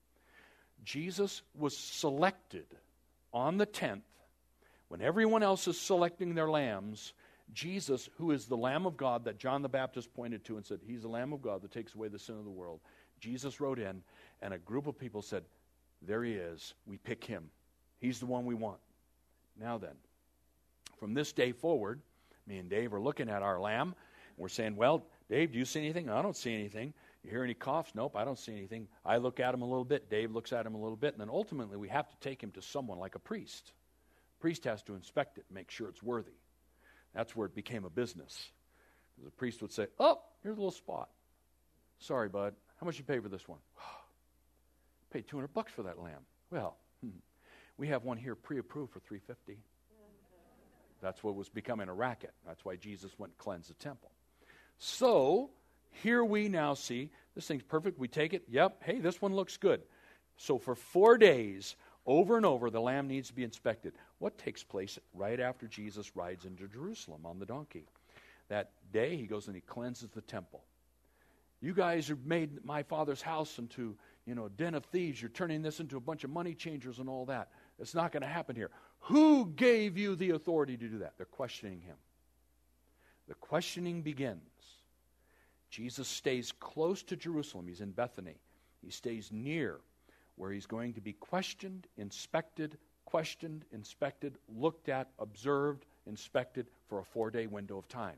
Jesus was selected on the 10th. When everyone else is selecting their lambs, Jesus, who is the Lamb of God that John the Baptist pointed to and said, he's the Lamb of God that takes away the sin of the world. Jesus rode in, and a group of people said, there he is. We pick him. He's the one we want. Now then, from this day forward, me and Dave are looking at our lamb. We're saying, well, Dave, do you see anything? I don't see anything. You hear any coughs? Nope, I don't see anything. I look at him a little bit. Dave looks at him a little bit. And then ultimately we have to take him to someone like a priest. The priest has to inspect it, make sure it's worthy. That's where it became a business. The priest would say, oh, here's a little spot. Sorry, bud. How much you pay for this one? Paid $200 for that lamb. Well, we have one here pre-approved for $350. That's what was becoming a racket. That's why Jesus went and cleansed the temple. So, here we now see, this thing's perfect. We take it. Yep. Hey, this one looks good. So for 4 days, over and over, the lamb needs to be inspected. What takes place right after Jesus rides into Jerusalem on the donkey? That day, he goes and he cleanses the temple. You guys have made my Father's house into, a den of thieves. You're turning this into a bunch of money changers and all that. It's not going to happen here. Who gave you the authority to do that? They're questioning him. The questioning begins. Jesus stays close to Jerusalem. He's in Bethany. He stays near where he's going to be questioned, inspected, looked at, observed, inspected for a 4-day window of time.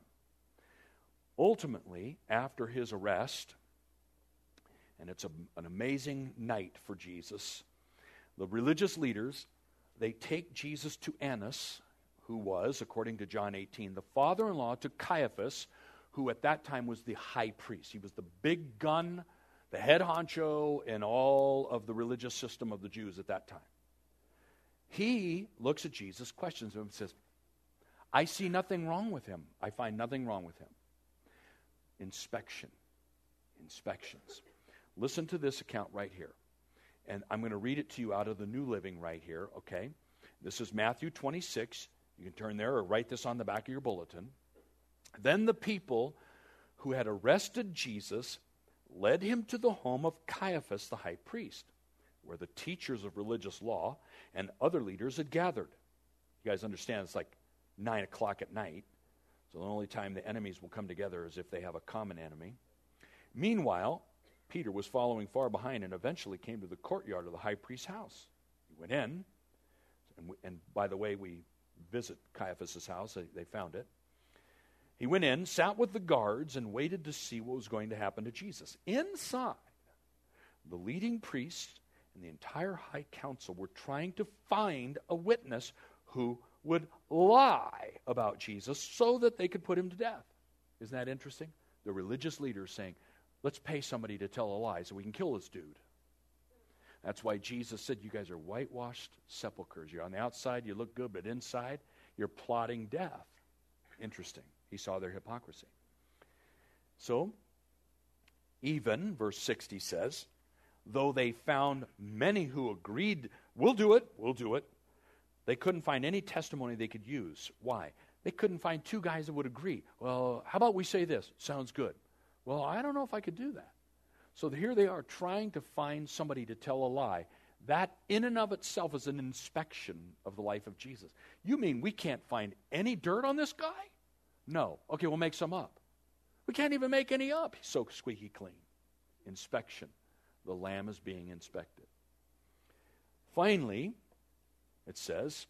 Ultimately, after his arrest, and it's an amazing night for Jesus, the religious leaders, they take Jesus to Annas, who was, according to John 18, the father-in-law to Caiaphas, who at that time was the high priest. He was the big gun, the head honcho in all of the religious system of the Jews at that time. He looks at Jesus, questions him, and says, I see nothing wrong with him. I find nothing wrong with him. Inspections. Listen to this account right here. And I'm going to read it to you out of the New Living right here, okay? This is Matthew 26. You can turn there or write this on the back of your bulletin. Then the people who had arrested Jesus led him to the home of Caiaphas the high priest, where the teachers of religious law and other leaders had gathered. You guys understand it's like 9 o'clock at night, so the only time the enemies will come together is if they have a common enemy. Meanwhile, Peter was following far behind and eventually came to the courtyard of the high priest's house. He went in, and by the way, we visit Caiaphas' house. They found it. He went in, sat with the guards, and waited to see what was going to happen to Jesus. Inside, the leading priests and the entire high council were trying to find a witness who would lie about Jesus so that they could put him to death. Isn't that interesting? The religious leaders saying, let's pay somebody to tell a lie so we can kill this dude. That's why Jesus said, you guys are whitewashed sepulchres. You're on the outside, you look good, but inside, you're plotting death. Interesting. He saw their hypocrisy. So, even, verse 60 says, though they found many who agreed, we'll do it, they couldn't find any testimony they could use. Why? They couldn't find 2 guys that would agree. Well, how about we say this? Sounds good. Well, I don't know if I could do that. So here they are trying to find somebody to tell a lie. That in and of itself is an inspection of the life of Jesus. You mean we can't find any dirt on this guy? No. Okay, we'll make some up. We can't even make any up. He's so squeaky clean. Inspection. The lamb is being inspected. Finally, it says,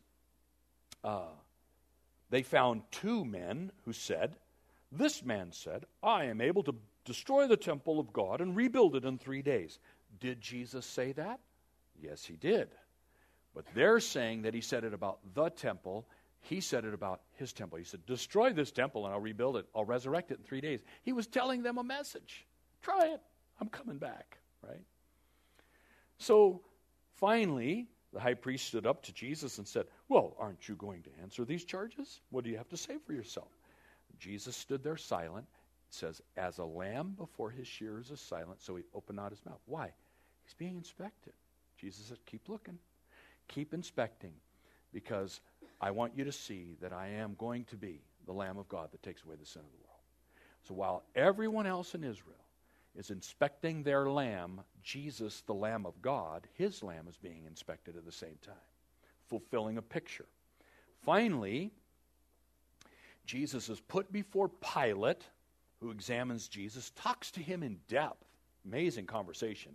they found 2 men who said, this man said, I am able to destroy the temple of God and rebuild it in 3 days. Did Jesus say that? Yes, he did. But they're saying that he said it about the temple. He said it about his temple. He said, destroy this temple and I'll rebuild it. I'll resurrect it in 3 days. He was telling them a message. Try it. I'm coming back, right? So finally, the high priest stood up to Jesus and said, well, aren't you going to answer these charges? What do you have to say for yourself? Jesus stood there silent. It says, as a lamb before his shearers is silent, so he opened not his mouth. Why? He's being inspected. Jesus said, keep looking. Keep inspecting. Because I want you to see that I am going to be the Lamb of God that takes away the sin of the world. So while everyone else in Israel is inspecting their lamb, Jesus, the Lamb of God, his lamb is being inspected at the same time, fulfilling a picture. Finally, Jesus is put before Pilate, who examines Jesus, talks to him in depth, amazing conversation,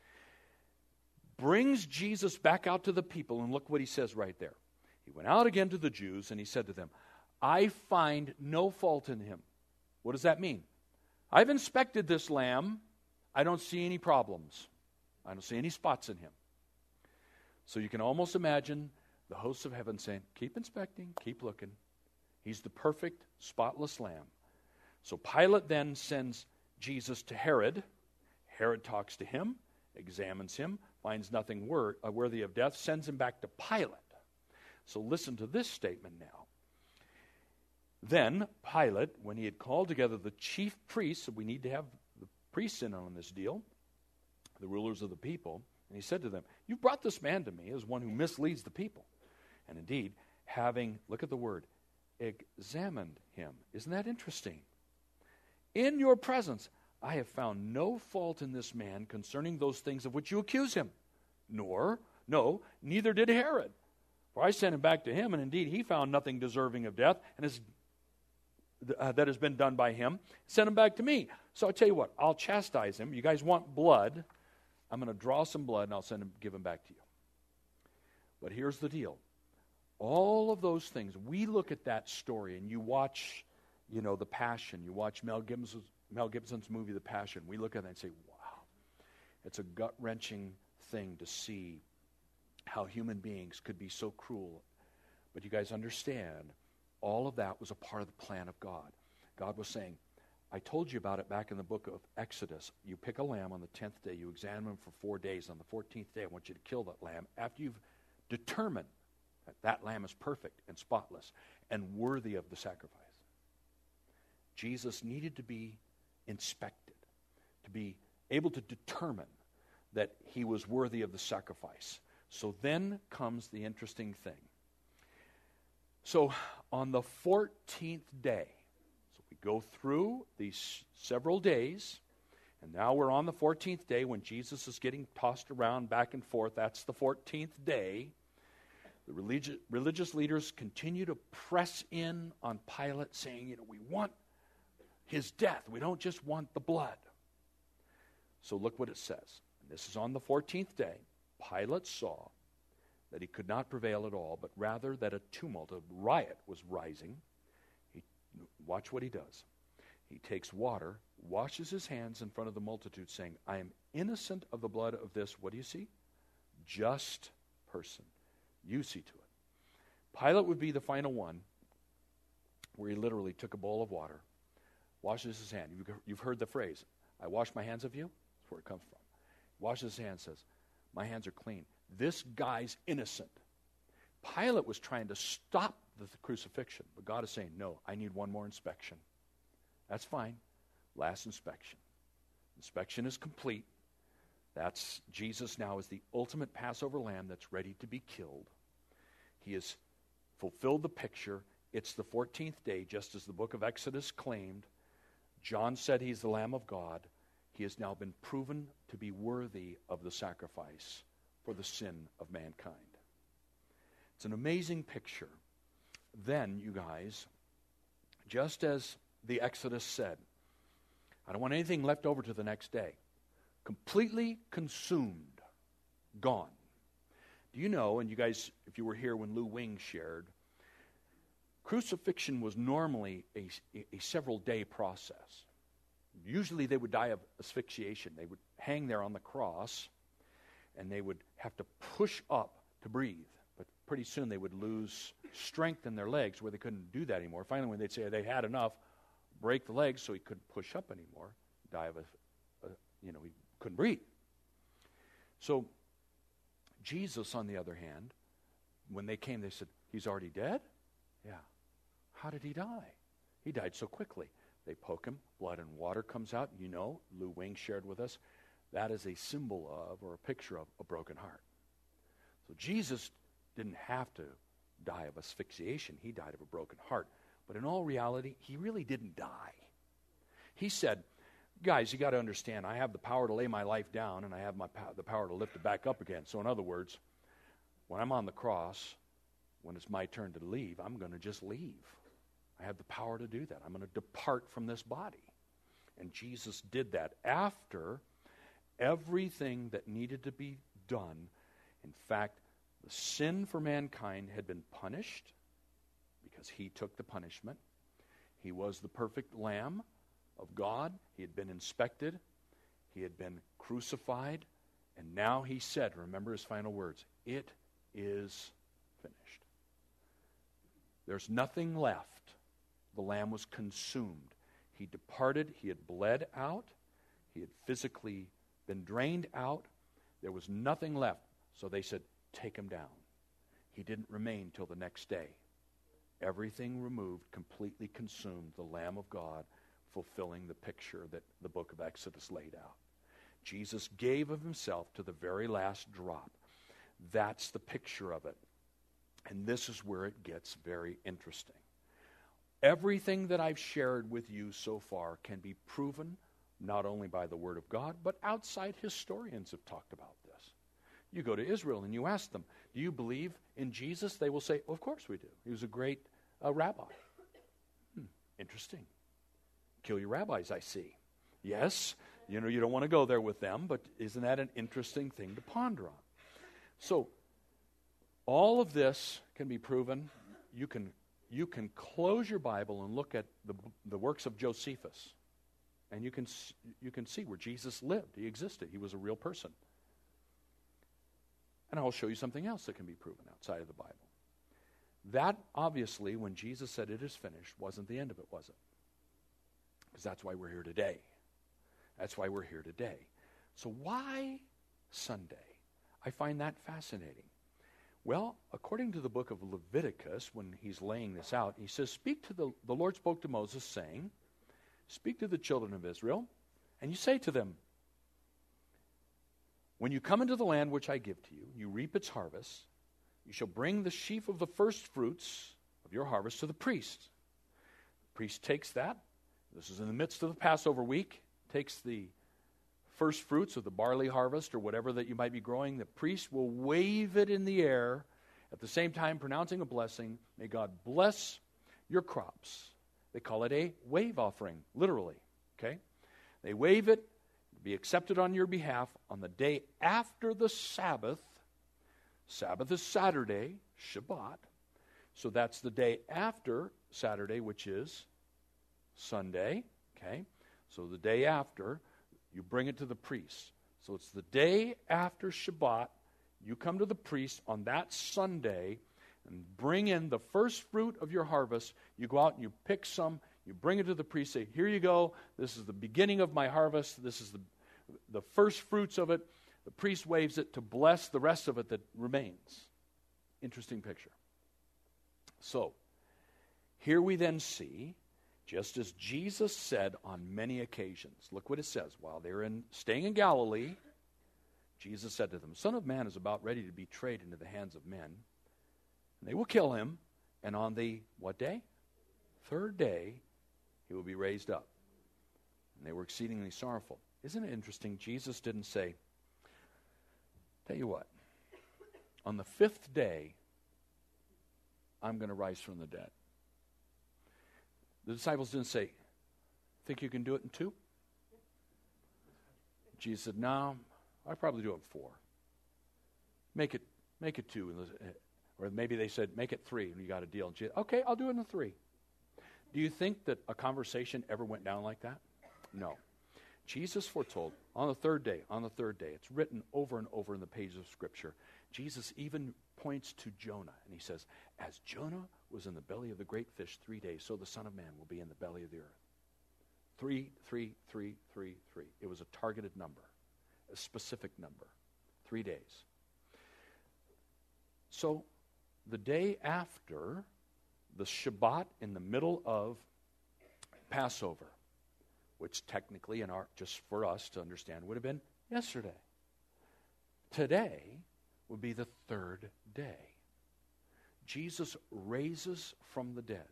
brings Jesus back out to the people, and look what he says right there. He went out again to the Jews, and he said to them, I find no fault in him. What does that mean? I've inspected this lamb. I don't see any problems. I don't see any spots in him. So you can almost imagine the hosts of heaven saying, keep inspecting, keep looking. He's the perfect, spotless lamb. So Pilate then sends Jesus to Herod. Herod talks to him, examines him, finds nothing worthy of death, sends him back to Pilate. So listen to this statement now. Then Pilate, when he had called together the chief priests, so we need to have the priests in on this deal, the rulers of the people, and he said to them, you brought this man to me as one who misleads the people. And indeed, having, look at the word, examined him. Isn't that interesting? In your presence, I have found no fault in this man concerning those things of which you accuse him. Neither did Herod. For I sent him back to him, and indeed he found nothing deserving of death, and that has been done by him. Sent him back to me. So I'll tell you what, I'll chastise him. You guys want blood. I'm going to draw some blood, and I'll give him back to you. But here's the deal. All of those things, we look at that story, and you watch, The Passion. You watch Mel Gibson's movie, The Passion. We look at that and say, wow, it's a gut-wrenching thing to see how human beings could be so cruel. But you guys understand, all of that was a part of the plan of God. God was saying, I told you about it back in the book of Exodus. You pick a lamb on the 10th day. You examine him for 4 days. On the 14th day, I want you to kill that lamb after you've determined that lamb is perfect and spotless and worthy of the sacrifice. Jesus needed to be inspected, to be able to determine that he was worthy of the sacrifice. So then comes the interesting thing. So on the 14th day, so we go through these several days, and now we're on the 14th day when Jesus is getting tossed around back and forth. That's the 14th day. The religious leaders continue to press in on Pilate, saying, we want his death. We don't just want the blood. So look what it says. And this is on the 14th day. Pilate saw that he could not prevail at all, but rather that a tumult, a riot was rising. Watch what he does. He takes water, washes his hands in front of the multitude, saying, I am innocent of the blood of this, what do you see? Just person. You see to it. Pilate would be the final one where he literally took a bowl of water, washes his hand. You've heard the phrase, I wash my hands of you? That's where it comes from. Washes his hands, says, my hands are clean. This guy's innocent. Pilate was trying to stop the crucifixion, but God is saying, no, I need one more inspection. That's fine. Last inspection. Inspection is complete. That's Jesus now is the ultimate Passover lamb that's ready to be killed. He has fulfilled the picture. It's the 14th day, just as the book of Exodus claimed. John said he's the Lamb of God. He has now been proven to be worthy of the sacrifice for the sin of mankind. It's an amazing picture. Then, you guys, just as the Exodus said, I don't want anything left over to the next day. Completely consumed, gone. Do you know, and you guys, if you were here when Lou Wing shared, crucifixion was normally a several-day process. Usually they would die of asphyxiation. They would hang there on the cross, and they would have to push up to breathe. But pretty soon they would lose strength in their legs where they couldn't do that anymore. Finally, when they'd say they had enough, break the legs so he couldn't push up anymore, die of he couldn't breathe. So Jesus, on the other hand, when they came, they said, he's already dead? Yeah. How did he die? He died so quickly. They poke him, blood and water comes out. Lou Wing shared with us, that is a symbol of or a picture of a broken heart. So Jesus didn't have to die of asphyxiation. He died of a broken heart. But in all reality, he really didn't die. He said, guys, you got to understand, I have the power to lay my life down, and I have the power to lift it back up again. So in other words, when I'm on the cross, when it's my turn to leave, I'm going to just leave. I have the power to do that. I'm going to depart from this body. And Jesus did that after everything that needed to be done. In fact, the sin for mankind had been punished because he took the punishment. He was the perfect Lamb of God. He had been inspected. He had been crucified. And now he said, remember his final words, it is finished. There's nothing left. The Lamb was consumed. He departed. He had bled out. He had physically been drained out. There was nothing left. So they said, take him down. He didn't remain till the next day. Everything removed, completely consumed, the Lamb of God, fulfilling the picture that the book of Exodus laid out. Jesus gave of himself to the very last drop. That's the picture of it. And this is where it gets very interesting. Everything that I've shared with you so far can be proven not only by the Word of God, but outside historians have talked about this. You go to Israel and you ask them, do you believe in Jesus? They will say, of course we do. He was a great rabbi. Interesting. Kill your rabbis, I see. Yes, you don't want to go there with them, but isn't that an interesting thing to ponder on? So, all of this can be proven. You can close your Bible and look at the works of Josephus, and you can see where Jesus lived. He existed. He was a real person. And I'll show you something else that can be proven outside of the Bible. That, obviously, when Jesus said it is finished, wasn't the end of it, was it? Because that's why we're here today. That's why we're here today. So why Sunday? I find that fascinating. Well, according to the book of Leviticus, when he's laying this out, he says, the Lord spoke to Moses, saying, speak to the children of Israel, and you say to them, when you come into the land which I give to you, you reap its harvest, you shall bring the sheaf of the first fruits of your harvest to the priest. The priest takes that. This is in the midst of the Passover week. Takes the first fruits of the barley harvest or whatever that you might be growing. The priest will wave it in the air, at the same time pronouncing a blessing. May God bless your crops. They call it a wave offering, literally. Okay? They wave it, be accepted on your behalf on the day after the Sabbath. Sabbath is Saturday, Shabbat. So that's the day after Saturday, which is Sunday. Okay? So the day after, you bring it to the priest. So it's the day after Shabbat. You come to the priest on that Sunday and bring in the first fruit of your harvest. You go out and you pick some. You bring it to the priest. Say, here you go. This is the beginning of my harvest. This is the first fruits of it. The priest waves it to bless the rest of it that remains. Interesting picture. So, here we then see, just as Jesus said on many occasions, look what it says. While they're staying in Galilee, Jesus said to them, the Son of Man is about ready to be betrayed into the hands of men. And they will kill him, and on the, what day? Third day, he will be raised up. And they were exceedingly sorrowful. Isn't it interesting? Jesus didn't say, tell you what, on the fifth day, I'm going to rise from the dead. The disciples didn't say, think you can do it in 2? Jesus said, no, I'll probably do it in 4. Make it 2. Or maybe they said, make it 3, and you got a deal. And Jesus, okay, I'll do it in 3. Do you think that a conversation ever went down like that? No. Jesus foretold on the third day, it's written over and over in the pages of Scripture. Jesus even points to Jonah, and he says, as Jonah was in the belly of the great fish 3 days, so the Son of Man will be in the belly of the earth. 3, 3, 3, 3, 3. It was a targeted number, a specific number. 3 days. So the day after the Shabbat in the middle of Passover, which technically, just for us to understand, would have been yesterday. Today would be the third day. Jesus raises from the dead.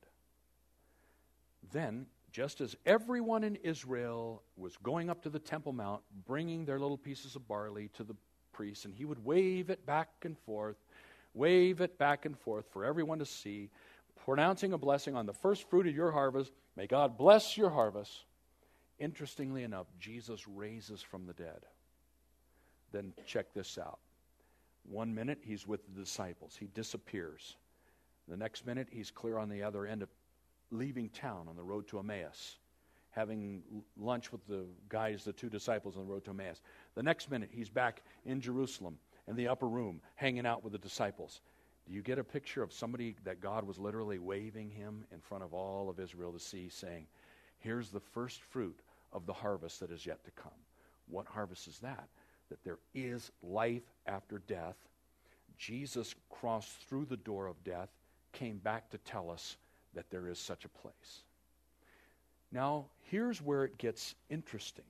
Then, just as everyone in Israel was going up to the Temple Mount, bringing their little pieces of barley to the priest, and he would wave it back and forth for everyone to see, pronouncing a blessing on the first fruit of your harvest. May God bless your harvest. Interestingly enough, Jesus raises from the dead. Then check this out. 1 minute, he's with the disciples. He disappears. The next minute, he's clear on the other end of leaving town on the road to Emmaus, having lunch with the guys, the 2 disciples on the road to Emmaus. The next minute, he's back in Jerusalem in the upper room, hanging out with the disciples. Do you get a picture of somebody that God was literally waving him in front of all of Israel to see, saying, here's the first fruit of the harvest that is yet to come. What harvest is that? That there is life after death. Jesus crossed through the door of death, came back to tell us that there is such a place. Now, here's where it gets interesting,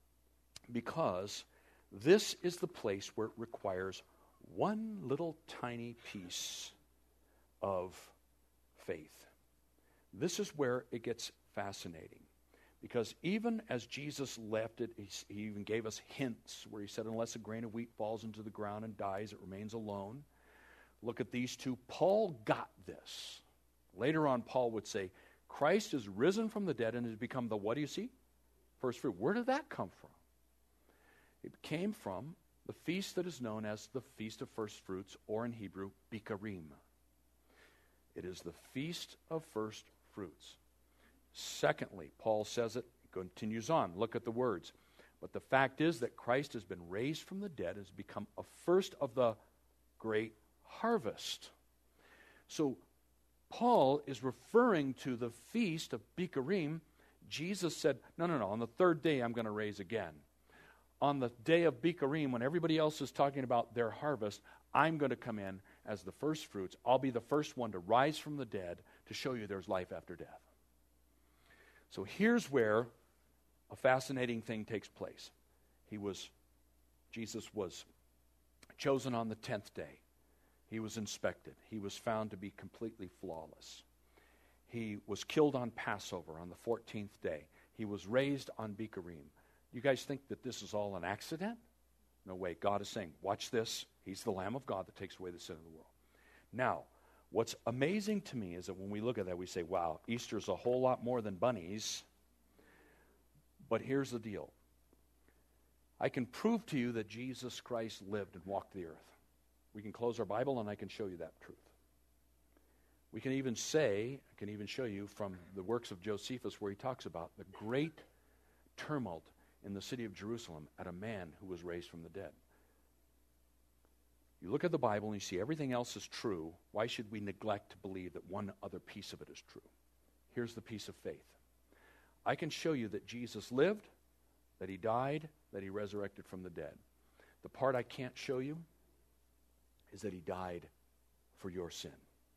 because this is the place where it requires one little tiny piece of faith. This is where it gets fascinating, because even as Jesus left it, he even gave us hints where he said, unless a grain of wheat falls into the ground and dies, it remains alone. Look at these two. Paul got this. Later on, Paul would say, Christ is risen from the dead and has become the, what do you see? First fruit. Where did that come from? It came from the feast that is known as the Feast of First Fruits, or in Hebrew, Bikurim. It is the Feast of First Fruits. Secondly, Paul says it, continues on. Look at the words. But the fact is that Christ has been raised from the dead, has become a first of the great harvest. So Paul is referring to the Feast of Bikurim. Jesus said, no, on the third day I'm going to raise again. On the day of Bikurim, when everybody else is talking about their harvest, I'm going to come in as the first fruits. I'll be the first one to rise from the dead to show you there's life after death. So here's where a fascinating thing takes place. Jesus was chosen on the 10th day. He was inspected. He was found to be completely flawless. He was killed on Passover on the 14th day. He was raised on Bikurim. You guys think that this is all an accident? No way. God is saying, watch this. He's the Lamb of God that takes away the sin of the world. Now, what's amazing to me is that when we look at that, we say, wow, Easter's a whole lot more than bunnies. But here's the deal. I can prove to you that Jesus Christ lived and walked the earth. We can close our Bible and I can show you that truth. We can even say, I can even show you from the works of Josephus where he talks about the great tumult in the city of Jerusalem at a man who was raised from the dead. You look at the Bible and you see everything else is true. Why should we neglect to believe that one other piece of it is true? Here's the piece of faith. I can show you that Jesus lived, that he died, that he resurrected from the dead. The part I can't show you is that he died for your sin.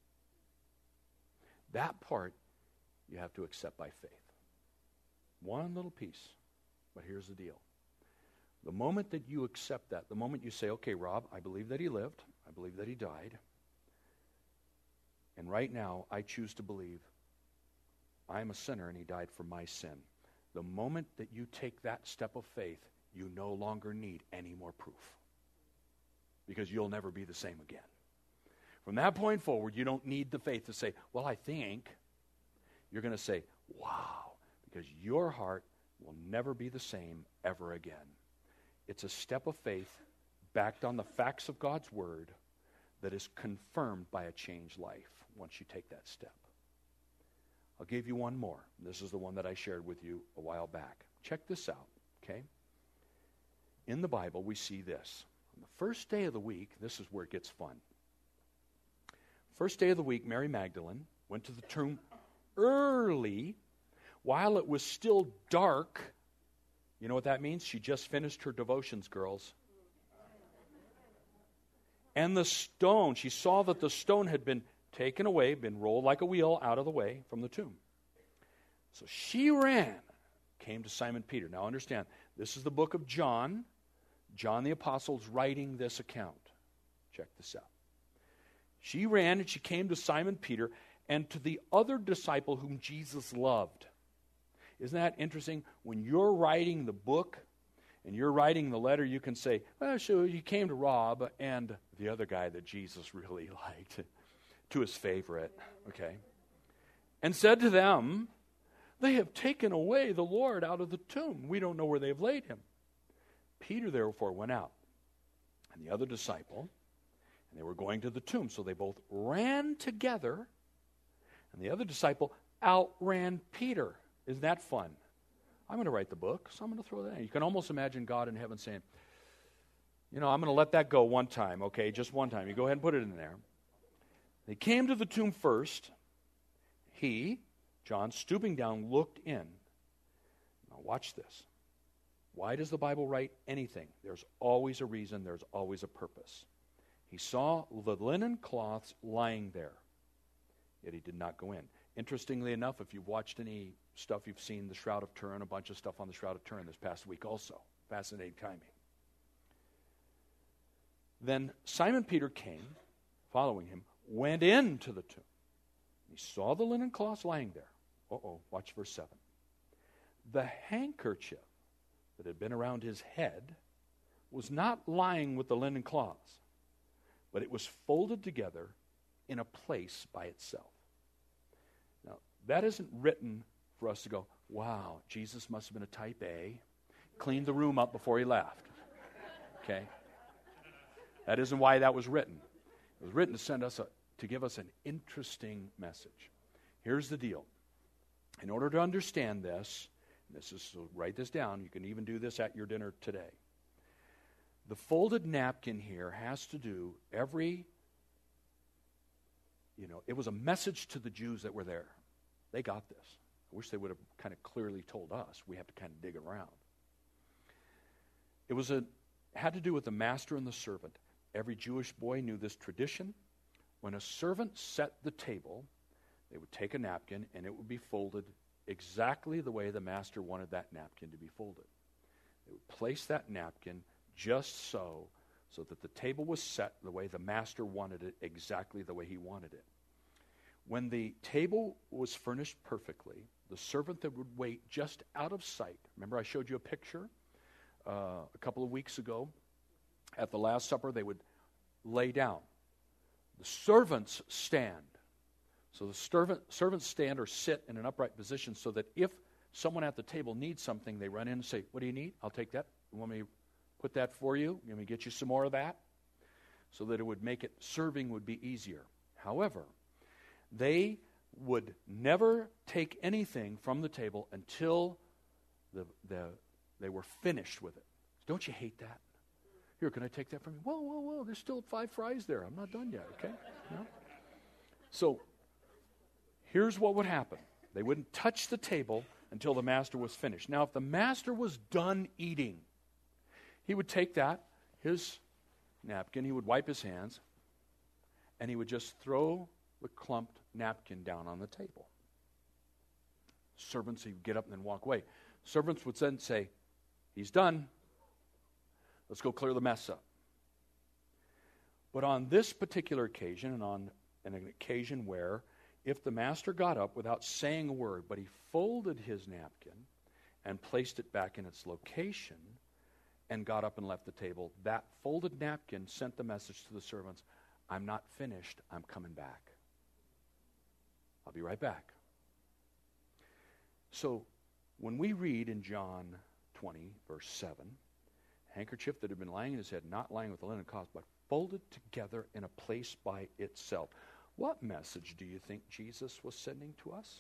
That part you have to accept by faith. One little piece. But here's the deal. The moment that you accept that, the moment you say, okay, Rob, I believe that he lived, I believe that he died, and right now I choose to believe I'm a sinner and he died for my sin. The moment that you take that step of faith, you no longer need any more proof, because you'll never be the same again. From that point forward, you don't need the faith to say, well, I think. You're going to say, wow, because your heart will never be the same ever again. It's a step of faith backed on the facts of God's Word that is confirmed by a changed life once you take that step. I'll give you one more. This is the one that I shared with you a while back. Check this out, okay? In the Bible, we see this. On the first day of the week, this is where it gets fun. First day of the week, Mary Magdalene went to the tomb early while it was still dark. You know what that means? She just finished her devotions, girls. And the stone, she saw that the stone had been taken away, been rolled like a wheel out of the way from the tomb. So she ran, came to Simon Peter. Now understand, this is the book of John. John the Apostle is writing this account. Check this out. She ran and she came to Simon Peter and to the other disciple whom Jesus loved. Isn't that interesting? When you're writing the book and you're writing the letter, you can say, well, so you came to Rob and the other guy that Jesus really liked, to his favorite, okay? And said to them, they have taken away the Lord out of the tomb. We don't know where they have laid him. Peter therefore went out, and the other disciple, and they were going to the tomb. So they both ran together, and the other disciple outran Peter. Isn't that fun? I'm going to write the book, so I'm going to throw that in. You can almost imagine God in heaven saying, I'm going to let that go one time, okay, just one time. You go ahead and put it in there. They came to the tomb first. He, John, stooping down, looked in. Now watch this. Why does the Bible write anything? There's always a reason. There's always a purpose. He saw the linen cloths lying there, yet he did not go in. Interestingly enough, if you've watched any stuff, you've seen the Shroud of Turin, a bunch of stuff on the Shroud of Turin this past week also. Fascinating timing. Then Simon Peter came, following him, went into the tomb. He saw the linen cloths lying there. Watch verse 7. The handkerchief that had been around his head was not lying with the linen cloths, but it was folded together in a place by itself. Now, that isn't written for us to go, wow, Jesus must have been a type A, cleaned the room up before he left. Okay? That isn't why that was written. It was written to give us an interesting message. Here's the deal. In order to understand this, so write this down. You can even do this at your dinner today. The folded napkin here has to do it was a message to the Jews that were there. They got this. I wish they would have kind of clearly told us. We have to kind of dig around. It had to do with the master and the servant. Every Jewish boy knew this tradition. When a servant set the table, they would take a napkin and it would be folded exactly the way the master wanted that napkin to be folded. They would place that napkin just so that the table was set the way the master wanted it, exactly the way he wanted it. When the table was furnished perfectly, the servant that would wait just out of sight. Remember I showed you a picture a couple of weeks ago? At the Last Supper, they would lay down. The servants stand. So the servants stand or sit in an upright position so that if someone at the table needs something, they run in and say, what do you need? I'll take that. You want me to put that for you? You want me to get you some more of that? So that it would make serving would be easier. However, they would never take anything from the table until they were finished with it. Don't you hate that? Here, can I take that from you? Whoa, there's still 5 fries there. I'm not done yet, okay? No? So, here's what would happen. They wouldn't touch the table until the master was finished. Now, if the master was done eating, he would take his napkin, he would wipe his hands, and he would just throw the clumped napkin down on the table. Servants, he would get up and then walk away. Servants would then say, he's done. Let's go clear the mess up. But on this particular occasion, and on an occasion where if the master got up without saying a word, but he folded his napkin and placed it back in its location and got up and left the table, that folded napkin sent the message to the servants, I'm not finished, I'm coming back. I'll be right back. So when we read in John 20, verse 7, handkerchief that had been lying in his head, not lying with the linen cloth, but folded together in a place by itself. What message do you think Jesus was sending to us?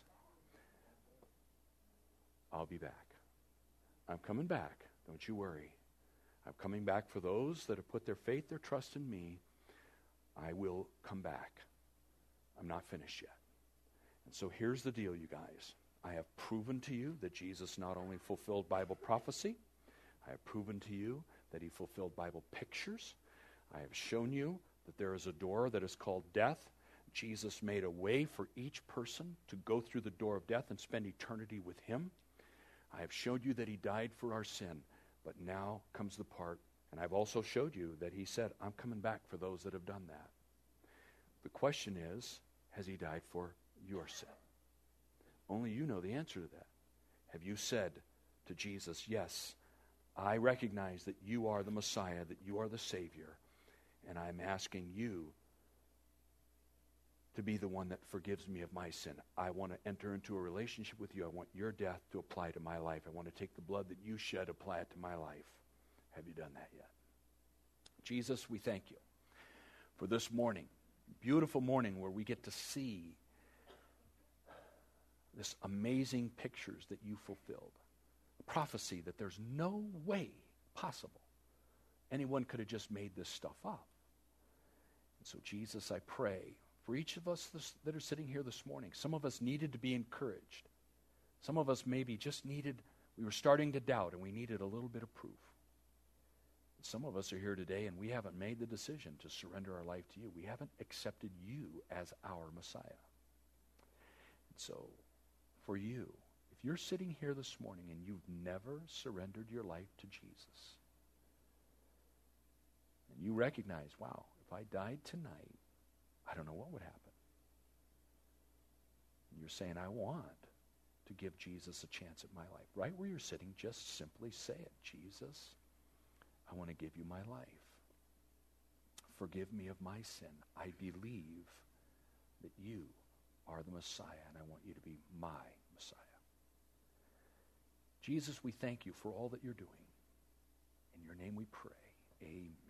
I'll be back. I'm coming back. Don't you worry. I'm coming back for those that have put their faith, their trust in me. I will come back. I'm not finished yet. And so here's the deal, you guys. I have proven to you that Jesus not only fulfilled Bible prophecy, I have proven to you that he fulfilled Bible pictures. I have shown you that there is a door that is called death. Jesus made a way for each person to go through the door of death and spend eternity with him. I have showed you that he died for our sin, but now comes the part, and I've also showed you that he said, I'm coming back for those that have done that. The question is, has he died for your sin? Only you know the answer to that. Have you said to Jesus, yes, I recognize that you are the Messiah, that you are the Savior, and I'm asking you to be the one that forgives me of my sin. I want to enter into a relationship with you. I want your death to apply to my life. I want to take the blood that you shed, apply it to my life. Have you done that yet? Jesus, we thank you for this morning, beautiful morning where we get to see this amazing pictures that you fulfilled. Prophecy that there's no way possible anyone could have just made this stuff up. And so, Jesus, I pray for each of us that are sitting here this morning. Some of us needed to be encouraged. Some of us maybe just we were starting to doubt and we needed a little bit of proof. Some of us are here today and we haven't made the decision to surrender our life to you. We haven't accepted you as our Messiah. And so, for you, if you're sitting here this morning and you've never surrendered your life to Jesus, and you recognize, wow, if I died tonight, I don't know what would happen. And you're saying, I want to give Jesus a chance at my life. Right where you're sitting, just simply say it. Jesus, I want to give you my life. Forgive me of my sin. I believe that you are the Messiah, and I want you to be my Messiah. Jesus, we thank you for all that you're doing. In your name we pray. Amen.